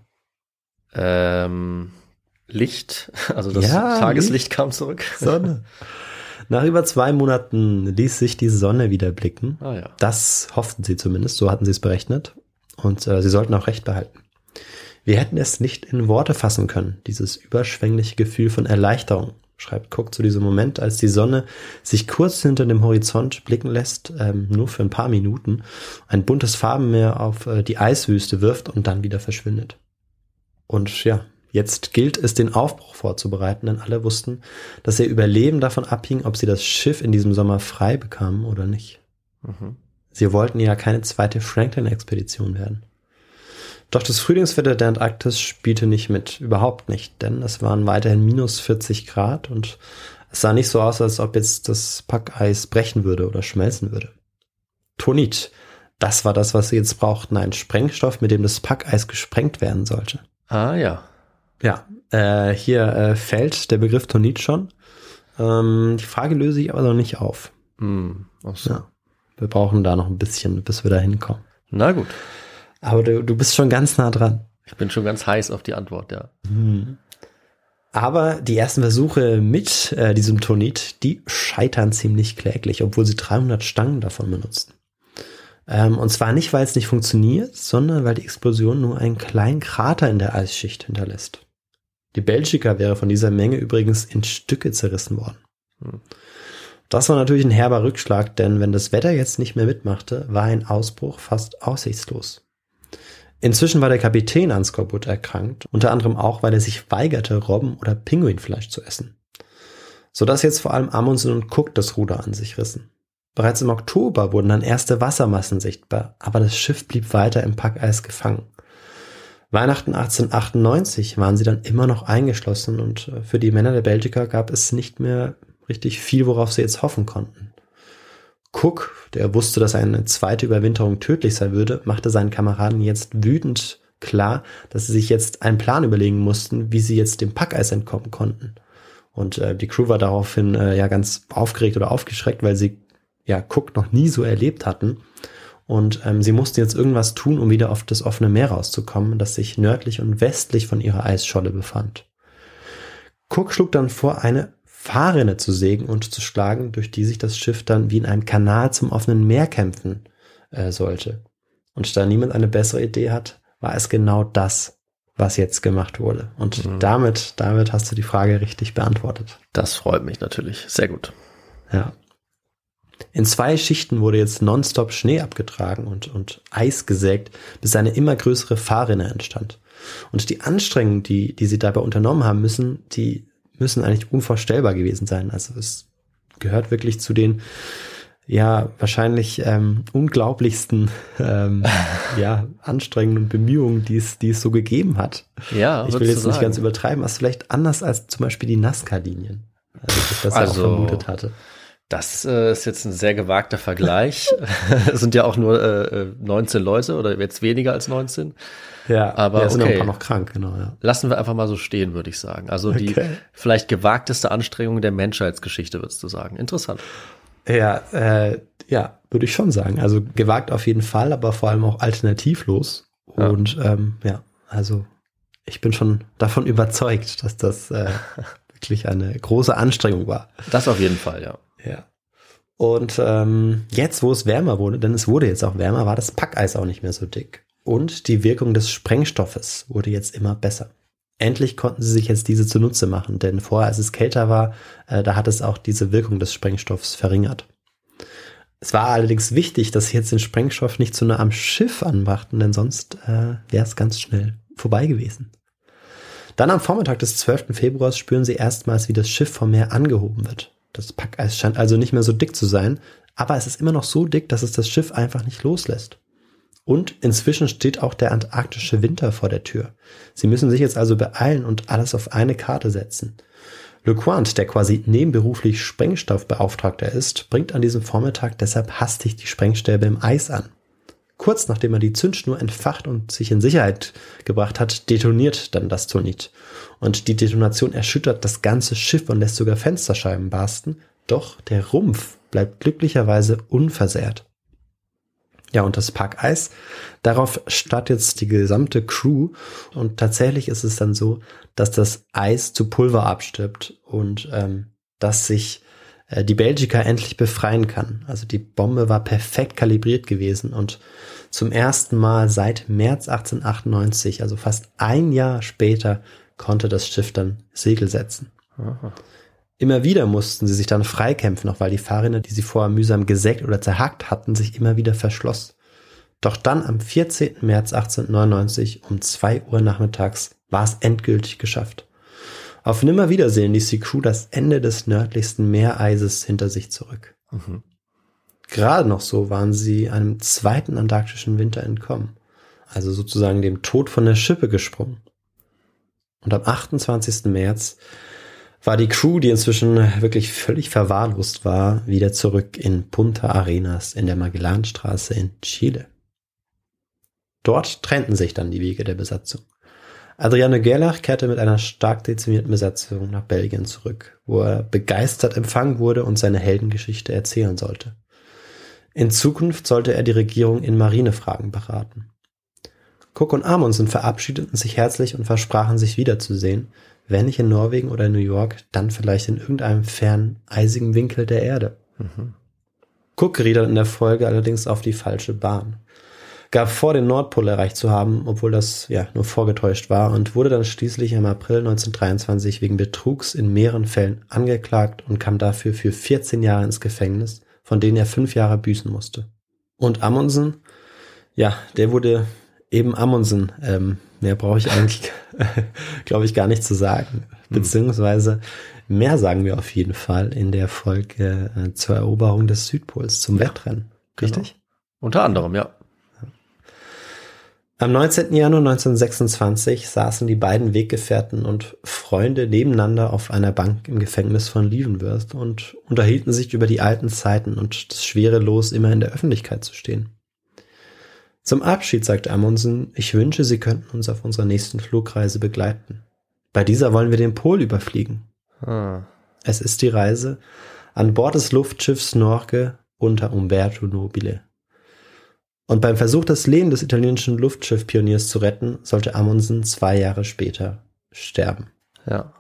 Licht, also das Tageslicht kam zurück. Sonne. Nach über 2 Monaten ließ sich die Sonne wieder blicken. Ah, ja. Das hofften sie zumindest, so hatten sie es berechnet. Und sie sollten auch recht behalten. Wir hätten es nicht in Worte fassen können, dieses überschwängliche Gefühl von Erleichterung, schreibt Cook zu diesem Moment, als die Sonne sich kurz hinter dem Horizont blicken lässt, nur für ein paar Minuten, ein buntes Farbenmeer auf die Eiswüste wirft und dann wieder verschwindet. Und ja, jetzt gilt es, den Aufbruch vorzubereiten, denn alle wussten, dass ihr Überleben davon abhing, ob sie das Schiff in diesem Sommer frei bekamen oder nicht. Mhm. Sie wollten ja keine zweite Franklin-Expedition werden. Doch das Frühlingswetter der Antarktis spielte nicht mit, überhaupt nicht, denn es waren weiterhin minus 40 Grad und es sah nicht so aus, als ob jetzt das Packeis brechen würde oder schmelzen würde. Tonit, das war das, was sie jetzt brauchten, ein Sprengstoff, mit dem das Packeis gesprengt werden sollte. Ah, ja. Ja, hier fällt der Begriff Tonit schon. Die Frage löse ich aber noch nicht auf. Ach so. Ja, wir brauchen da noch ein bisschen, bis wir da hinkommen. Na gut. Aber du bist schon ganz nah dran. Ich bin schon ganz heiß auf die Antwort, ja. Aber die ersten Versuche mit diesem Tonit, die scheitern ziemlich kläglich, obwohl sie 300 Stangen davon benutzen. Und zwar nicht, weil es nicht funktioniert, sondern weil die Explosion nur einen kleinen Krater in der Eisschicht hinterlässt. Die Belgica wäre von dieser Menge übrigens in Stücke zerrissen worden. Das war natürlich ein herber Rückschlag, denn wenn das Wetter jetzt nicht mehr mitmachte, war ein Ausbruch fast aussichtslos. Inzwischen war der Kapitän an Skorbut erkrankt, unter anderem auch, weil er sich weigerte, Robben- oder Pinguinfleisch zu essen. Sodass jetzt vor allem Amundsen und Cook das Ruder an sich rissen. Bereits im Oktober wurden dann erste Wassermassen sichtbar, aber das Schiff blieb weiter im Packeis gefangen. Weihnachten 1898 waren sie dann immer noch eingeschlossen und für die Männer der Belgica gab es nicht mehr richtig viel, worauf sie jetzt hoffen konnten. Cook, der wusste, dass eine zweite Überwinterung tödlich sein würde, machte seinen Kameraden jetzt wütend klar, dass sie sich jetzt einen Plan überlegen mussten, wie sie jetzt dem Packeis entkommen konnten. Und die Crew war daraufhin ganz aufgeregt oder aufgeschreckt, weil sie Cook noch nie so erlebt hatten. Und sie mussten jetzt irgendwas tun, um wieder auf das offene Meer rauszukommen, das sich nördlich und westlich von ihrer Eisscholle befand. Cook schlug dann vor, eine Fahrrinne zu sägen und zu schlagen, durch die sich das Schiff dann wie in einem Kanal zum offenen Meer kämpfen sollte. Und da niemand eine bessere Idee hat, war es genau das, was jetzt gemacht wurde. Und damit hast du die Frage richtig beantwortet. Das freut mich natürlich. Sehr gut. Ja. In 2 Schichten wurde jetzt nonstop Schnee abgetragen und Eis gesägt, bis eine immer größere Fahrrinne entstand. Und die Anstrengungen, die sie dabei unternommen haben müssen eigentlich unvorstellbar gewesen sein. Also es gehört wirklich zu den wahrscheinlich unglaublichsten Anstrengungen und Bemühungen, die es so gegeben hat. Ja, ich will jetzt nicht ganz übertreiben, aber vielleicht anders als zum Beispiel die NASCAR-Linien, ich das auch vermutet hatte. Das ist jetzt ein sehr gewagter Vergleich. Es sind ja auch nur 19 Leute oder jetzt weniger als 19. Ja, aber sind ein paar noch krank, genau. Ja. Lassen wir einfach mal so stehen, würde ich sagen. Also die vielleicht gewagteste Anstrengung der Menschheitsgeschichte, würdest du sagen. Interessant. Ja, würde ich schon sagen. Also gewagt auf jeden Fall, aber vor allem auch alternativlos. Ja. Und also ich bin schon davon überzeugt, dass das wirklich eine große Anstrengung war. Das auf jeden Fall, ja. Ja. Und jetzt, wo es wärmer wurde, denn es wurde jetzt auch wärmer, war das Packeis auch nicht mehr so dick. Und die Wirkung des Sprengstoffes wurde jetzt immer besser. Endlich konnten sie sich jetzt diese zunutze machen, denn vorher, als es kälter war, da hat es auch diese Wirkung des Sprengstoffs verringert. Es war allerdings wichtig, dass sie jetzt den Sprengstoff nicht zu nah am Schiff anbrachten, denn sonst wäre es ganz schnell vorbei gewesen. Dann am Vormittag des 12. Februars spüren sie erstmals, wie das Schiff vom Meer angehoben wird. Das Packeis scheint also nicht mehr so dick zu sein, aber es ist immer noch so dick, dass es das Schiff einfach nicht loslässt. Und inzwischen steht auch der antarktische Winter vor der Tür. Sie müssen sich jetzt also beeilen und alles auf eine Karte setzen. LeCointe, der quasi nebenberuflich Sprengstoffbeauftragter ist, bringt an diesem Vormittag deshalb hastig die Sprengstäbe im Eis an. Kurz nachdem er die Zündschnur entfacht und sich in Sicherheit gebracht hat, detoniert dann das Tonit. Und die Detonation erschüttert das ganze Schiff und lässt sogar Fensterscheiben bersten. Doch der Rumpf bleibt glücklicherweise unversehrt. Ja, und das Packeis, darauf starrt jetzt die gesamte Crew und tatsächlich ist es dann so, dass das Eis zu Pulver abstirbt und dass sich die Belgica endlich befreien kann. Also die Bombe war perfekt kalibriert gewesen und zum ersten Mal seit März 1898, also fast ein Jahr später, konnte das Schiff dann Segel setzen. Aha. Immer wieder mussten sie sich dann freikämpfen, auch weil die Fahrrinne, die sie vorher mühsam gesägt oder zerhackt hatten, sich immer wieder verschloss. Doch dann am 14. März 1899 um 2 Uhr nachmittags war es endgültig geschafft. Auf Nimmerwiedersehen ließ die Crew das Ende des nördlichsten Meereises hinter sich zurück. Mhm. Gerade noch so waren sie einem zweiten antarktischen Winter entkommen, also sozusagen dem Tod von der Schippe gesprungen. Und am 28. März war die Crew, die inzwischen wirklich völlig verwahrlost war, wieder zurück in Punta Arenas in der Magellanstraße in Chile. Dort trennten sich dann die Wege der Besatzung. Adriano Gerlach kehrte mit einer stark dezimierten Besatzung nach Belgien zurück, wo er begeistert empfangen wurde und seine Heldengeschichte erzählen sollte. In Zukunft sollte er die Regierung in Marinefragen beraten. Cook und Amundsen verabschiedeten sich herzlich und versprachen, sich wiederzusehen, wenn nicht in Norwegen oder in New York, dann vielleicht in irgendeinem fernen, eisigen Winkel der Erde. Mhm. Cook geriet dann in der Folge allerdings auf die falsche Bahn, gab vor, den Nordpol erreicht zu haben, obwohl das ja nur vorgetäuscht war, und wurde dann schließlich im April 1923 wegen Betrugs in mehreren Fällen angeklagt und kam dafür für 14 Jahre ins Gefängnis, von denen er 5 Jahre büßen musste. Und Amundsen, ja, der wurde eben Amundsen. Mehr brauche ich eigentlich, glaube ich, gar nicht zu sagen. Beziehungsweise mehr sagen wir auf jeden Fall in der Folge zur Eroberung des Südpols, zum Wettrennen. Richtig? Genau. Unter anderem, ja. Am 19. Januar 1926 saßen die beiden Weggefährten und Freunde nebeneinander auf einer Bank im Gefängnis von Leavenworth und unterhielten sich über die alten Zeiten und das schwere Los, immer in der Öffentlichkeit zu stehen. Zum Abschied sagte Amundsen: Ich wünsche, Sie könnten uns auf unserer nächsten Flugreise begleiten. Bei dieser wollen wir den Pol überfliegen. Es ist die Reise an Bord des Luftschiffs Norge unter Umberto Nobile. Und beim Versuch, das Leben des italienischen Luftschiffpioniers zu retten, sollte Amundsen 2 Jahre später sterben. Ja.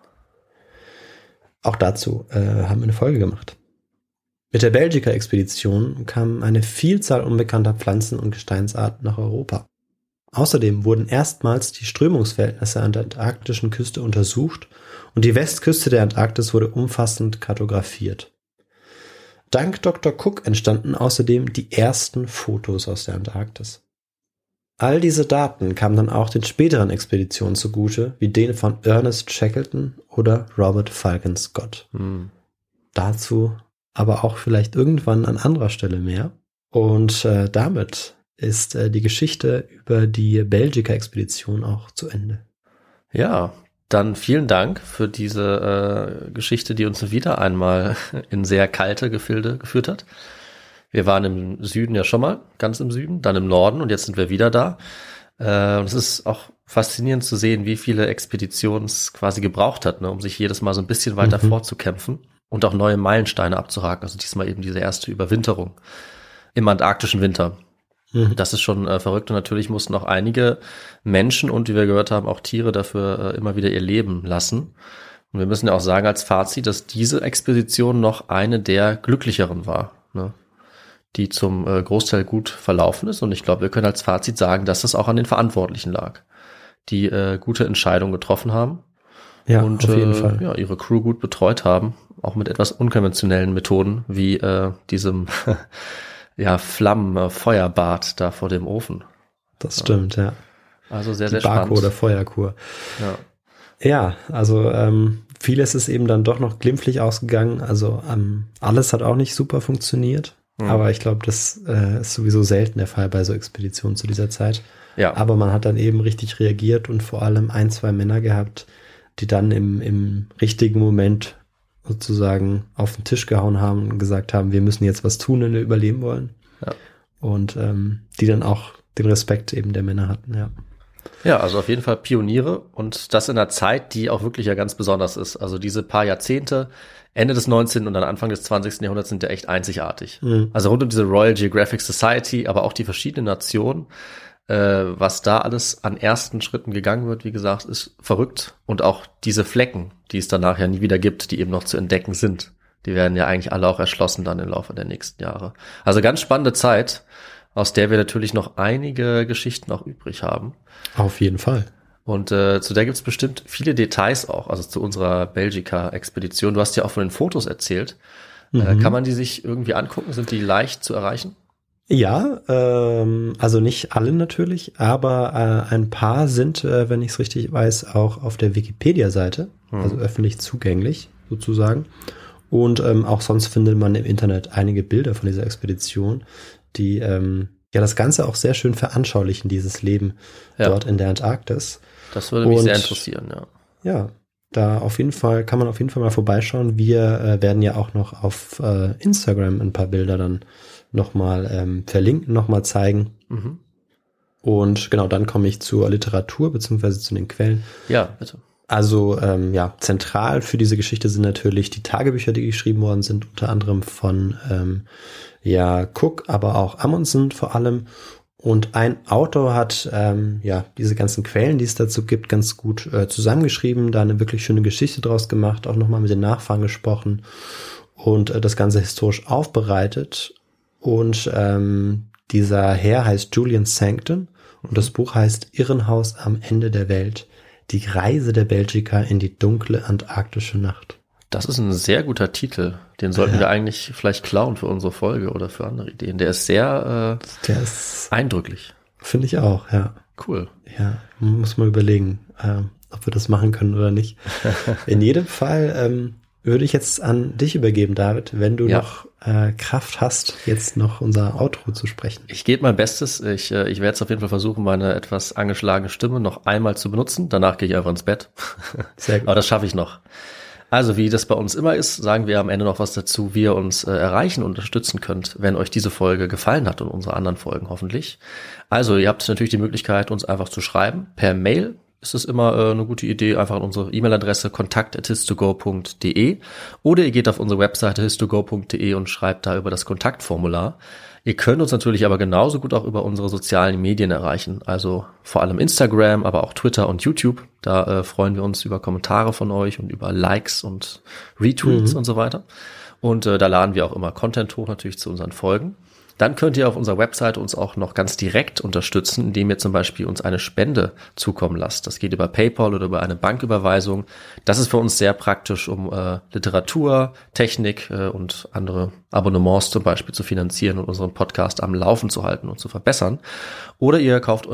Auch dazu haben wir eine Folge gemacht. Mit der Belgica-Expedition kam eine Vielzahl unbekannter Pflanzen- und Gesteinsarten nach Europa. Außerdem wurden erstmals die Strömungsverhältnisse an der antarktischen Küste untersucht und die Westküste der Antarktis wurde umfassend kartografiert. Dank Dr. Cook entstanden außerdem die ersten Fotos aus der Antarktis. All diese Daten kamen dann auch den späteren Expeditionen zugute, wie denen von Ernest Shackleton oder Robert Falcon Scott. Dazu aber auch vielleicht irgendwann an anderer Stelle mehr. Und damit ist die Geschichte über die Belgica-Expedition auch zu Ende. Ja, dann vielen Dank für diese Geschichte, die uns wieder einmal in sehr kalte Gefilde geführt hat. Wir waren im Süden ja schon mal, ganz im Süden, dann im Norden und jetzt sind wir wieder da. Und es ist auch faszinierend zu sehen, wie viele Expeditionen es quasi gebraucht hat, ne, um sich jedes Mal so ein bisschen weiter vorzukämpfen und auch neue Meilensteine abzuhaken. Also diesmal eben diese erste Überwinterung im antarktischen Winter. Das ist schon verrückt und natürlich mussten auch einige Menschen und, wie wir gehört haben, auch Tiere dafür immer wieder ihr Leben lassen. Und wir müssen ja auch sagen als Fazit, dass diese Expedition noch eine der glücklicheren war, ne, die zum Großteil gut verlaufen ist. Und ich glaube, wir können als Fazit sagen, dass das auch an den Verantwortlichen lag, die gute Entscheidungen getroffen haben. Ja, und auf jeden Fall. Ja, ihre Crew gut betreut haben, auch mit etwas unkonventionellen Methoden, wie diesem Feuerbad da vor dem Ofen. Das stimmt, ja. Also sehr, die sehr spannend. Barco oder Feuerkur. Ja, also vieles ist eben dann doch noch glimpflich ausgegangen. Also alles hat auch nicht super funktioniert. Aber ich glaube, das ist sowieso selten der Fall bei so Expeditionen zu dieser Zeit. Ja. Aber man hat dann eben richtig reagiert und vor allem 1, 2 Männer gehabt, die dann im richtigen Moment sozusagen auf den Tisch gehauen haben und gesagt haben, wir müssen jetzt was tun, wenn wir überleben wollen. Ja. Und die dann auch den Respekt eben der Männer hatten, ja. Ja, also auf jeden Fall Pioniere und das in einer Zeit, die auch wirklich ja ganz besonders ist. Also diese paar Jahrzehnte, Ende des 19. und dann Anfang des 20. Jahrhunderts sind ja echt einzigartig. Also rund um diese Royal Geographic Society, aber auch die verschiedenen Nationen, was da alles an ersten Schritten gegangen wird, wie gesagt, ist verrückt. Und auch diese Flecken, die es danach ja nie wieder gibt, die eben noch zu entdecken sind. Die werden ja eigentlich alle auch erschlossen dann im Laufe der nächsten Jahre. Also ganz spannende Zeit, aus der wir natürlich noch einige Geschichten auch übrig haben. Auf jeden Fall. Und zu der gibt's bestimmt viele Details auch, also zu unserer Belgica-Expedition. Du hast ja auch von den Fotos erzählt. Kann man die sich irgendwie angucken? Sind die leicht zu erreichen? Ja, also nicht alle natürlich, aber ein paar sind, wenn ich es richtig weiß, auch auf der Wikipedia-Seite, also öffentlich zugänglich sozusagen. Und auch sonst findet man im Internet einige Bilder von dieser Expedition, die das Ganze auch sehr schön veranschaulichen, dieses Leben dort in der Antarktis. Das würde mich sehr interessieren, ja. Ja, da auf jeden Fall kann man auf jeden Fall mal vorbeischauen. Wir werden ja auch noch auf Instagram ein paar Bilder dann nochmal verlinken, nochmal zeigen. Und genau, dann komme ich zur Literatur beziehungsweise zu den Quellen. Ja, bitte. Also zentral für diese Geschichte sind natürlich die Tagebücher, die geschrieben worden sind, unter anderem von Cook, aber auch Amundsen vor allem. Und ein Autor hat diese ganzen Quellen, die es dazu gibt, ganz gut zusammengeschrieben, da eine wirklich schöne Geschichte draus gemacht, auch nochmal mit den Nachfahren gesprochen und das Ganze historisch aufbereitet. Und dieser Herr heißt Julian Sancton und das Buch heißt Irrenhaus am Ende der Welt, die Reise der Belgica in die dunkle antarktische Nacht. Das ist ein sehr guter Titel. Den sollten wir eigentlich vielleicht klauen für unsere Folge oder für andere Ideen. Der ist sehr eindrücklich. Finde ich auch, ja. Cool. Ja, muss mal überlegen, ob wir das machen können oder nicht. In jedem Fall würde ich jetzt an dich übergeben, David, wenn du noch Kraft hast, jetzt noch unser Outro zu sprechen. Ich gebe mein Bestes. Ich werde es auf jeden Fall versuchen, meine etwas angeschlagene Stimme noch einmal zu benutzen. Danach gehe ich einfach ins Bett. Sehr gut. Aber das schaffe ich noch. Also wie das bei uns immer ist, sagen wir am Ende noch was dazu, wie ihr uns erreichen und unterstützen könnt, wenn euch diese Folge gefallen hat und unsere anderen Folgen hoffentlich. Also ihr habt natürlich die Möglichkeit, uns einfach zu schreiben. Per Mail ist es immer eine gute Idee, einfach an unsere E-Mail-Adresse kontakt@histogo.de oder ihr geht auf unsere Webseite histogo.de und schreibt da über das Kontaktformular. Ihr könnt uns natürlich aber genauso gut auch über unsere sozialen Medien erreichen, also vor allem Instagram, aber auch Twitter und YouTube. Da freuen wir uns über Kommentare von euch und über Likes und Retweets und so weiter. Und da laden wir auch immer Content hoch natürlich zu unseren Folgen. Dann könnt ihr auf unserer Webseite uns auch noch ganz direkt unterstützen, indem ihr zum Beispiel uns eine Spende zukommen lasst. Das geht über PayPal oder über eine Banküberweisung. Das ist für uns sehr praktisch, um Literatur, Technik und andere Abonnements zum Beispiel zu finanzieren und unseren Podcast am Laufen zu halten und zu verbessern. Oder ihr kauft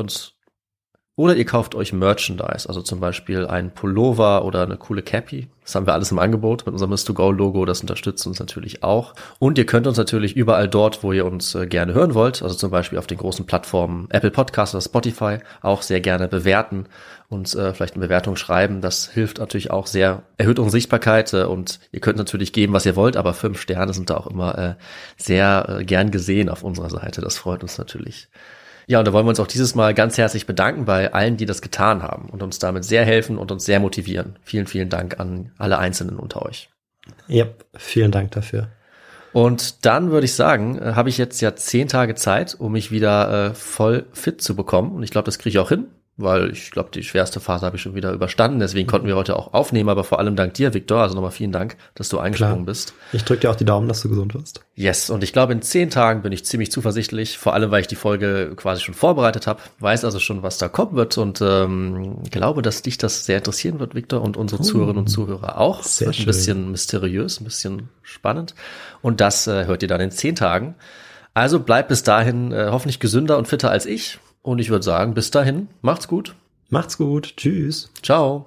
euch Merchandise, also zum Beispiel ein Pullover oder eine coole Cappy. Das haben wir alles im Angebot mit unserem Mist2Go-Logo. Das unterstützt uns natürlich auch. Und ihr könnt uns natürlich überall dort, wo ihr uns gerne hören wollt, also zum Beispiel auf den großen Plattformen Apple Podcasts oder Spotify, auch sehr gerne bewerten und vielleicht eine Bewertung schreiben. Das hilft natürlich auch sehr, erhöht unsere Sichtbarkeit und ihr könnt natürlich geben, was ihr wollt, aber 5 Sterne sind da auch immer sehr gern gesehen auf unserer Seite. Das freut uns natürlich. Ja, und da wollen wir uns auch dieses Mal ganz herzlich bedanken bei allen, die das getan haben und uns damit sehr helfen und uns sehr motivieren. Vielen, vielen Dank an alle Einzelnen unter euch. Ja, vielen Dank dafür. Und dann würde ich sagen, habe ich jetzt ja 10 Tage Zeit, um mich wieder voll fit zu bekommen. Und ich glaube, das kriege ich auch hin, weil ich glaube, die schwerste Phase habe ich schon wieder überstanden. Deswegen konnten wir heute auch aufnehmen, aber vor allem dank dir, Viktor. Also nochmal vielen Dank, dass du eingesprungen bist. Ich drücke dir auch die Daumen, dass du gesund wirst. Yes, und ich glaube, in 10 Tagen bin ich ziemlich zuversichtlich, vor allem, weil ich die Folge quasi schon vorbereitet habe, weiß also schon, was da kommen wird und glaube, dass dich das sehr interessieren wird, Viktor, und unsere Zuhörerinnen und Zuhörer auch. Es wird ein bisschen mysteriös, ein bisschen spannend und das hört ihr dann in 10 Tagen. Also bleibt bis dahin hoffentlich gesünder und fitter als ich. Und ich würde sagen, bis dahin, macht's gut. Macht's gut. Tschüss. Ciao.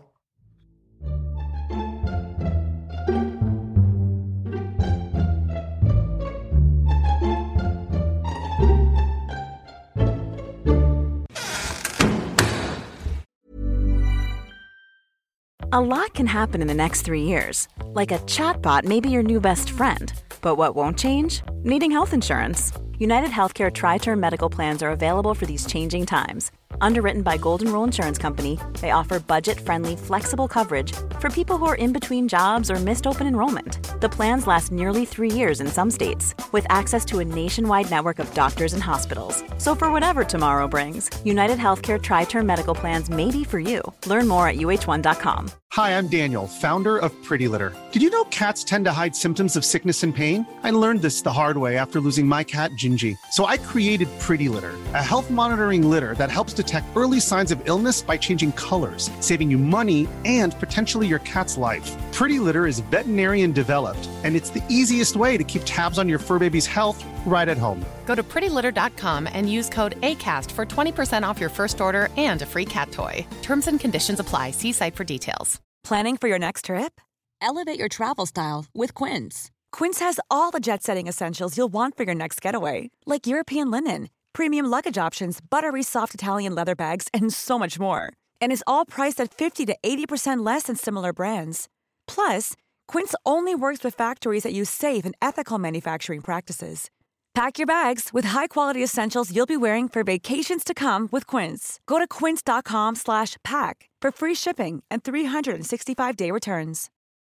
A lot can happen in the next 3 years. Like a chatbot may be your new best friend. But what won't change? Needing health insurance. United Healthcare Tri-Term Medical Plans are available for these changing times. Underwritten by Golden Rule Insurance Company, they offer budget-friendly, flexible coverage for people who are in between jobs or missed open enrollment. The plans last nearly 3 years in some states, with access to a nationwide network of doctors and hospitals. So for whatever tomorrow brings, United Healthcare Tri-Term Medical Plans may be for you. Learn more at uh1.com. Hi, I'm Daniel, founder of Pretty Litter. Did you know cats tend to hide symptoms of sickness and pain? I learned this the hard way after losing my cat, Gingy. So I created Pretty Litter, a health monitoring litter that helps detect early signs of illness by changing colors, saving you money and potentially your cat's life. Pretty Litter is veterinarian developed, and it's the easiest way to keep tabs on your fur baby's health right at home. Go to prettylitter.com and use code ACAST for 20% off your first order and a free cat toy. Terms and conditions apply. See site for details. Planning for your next trip? Elevate your travel style with Quince. Quince has all the jet-setting essentials you'll want for your next getaway, like European linen, premium luggage options, buttery soft Italian leather bags, and so much more. And is all priced at 50 to 80% less than similar brands. Plus, Quince only works with factories that use safe and ethical manufacturing practices. Pack your bags with high-quality essentials you'll be wearing for vacations to come with Quince. Go to quince.com/pack for free shipping and 365-day returns.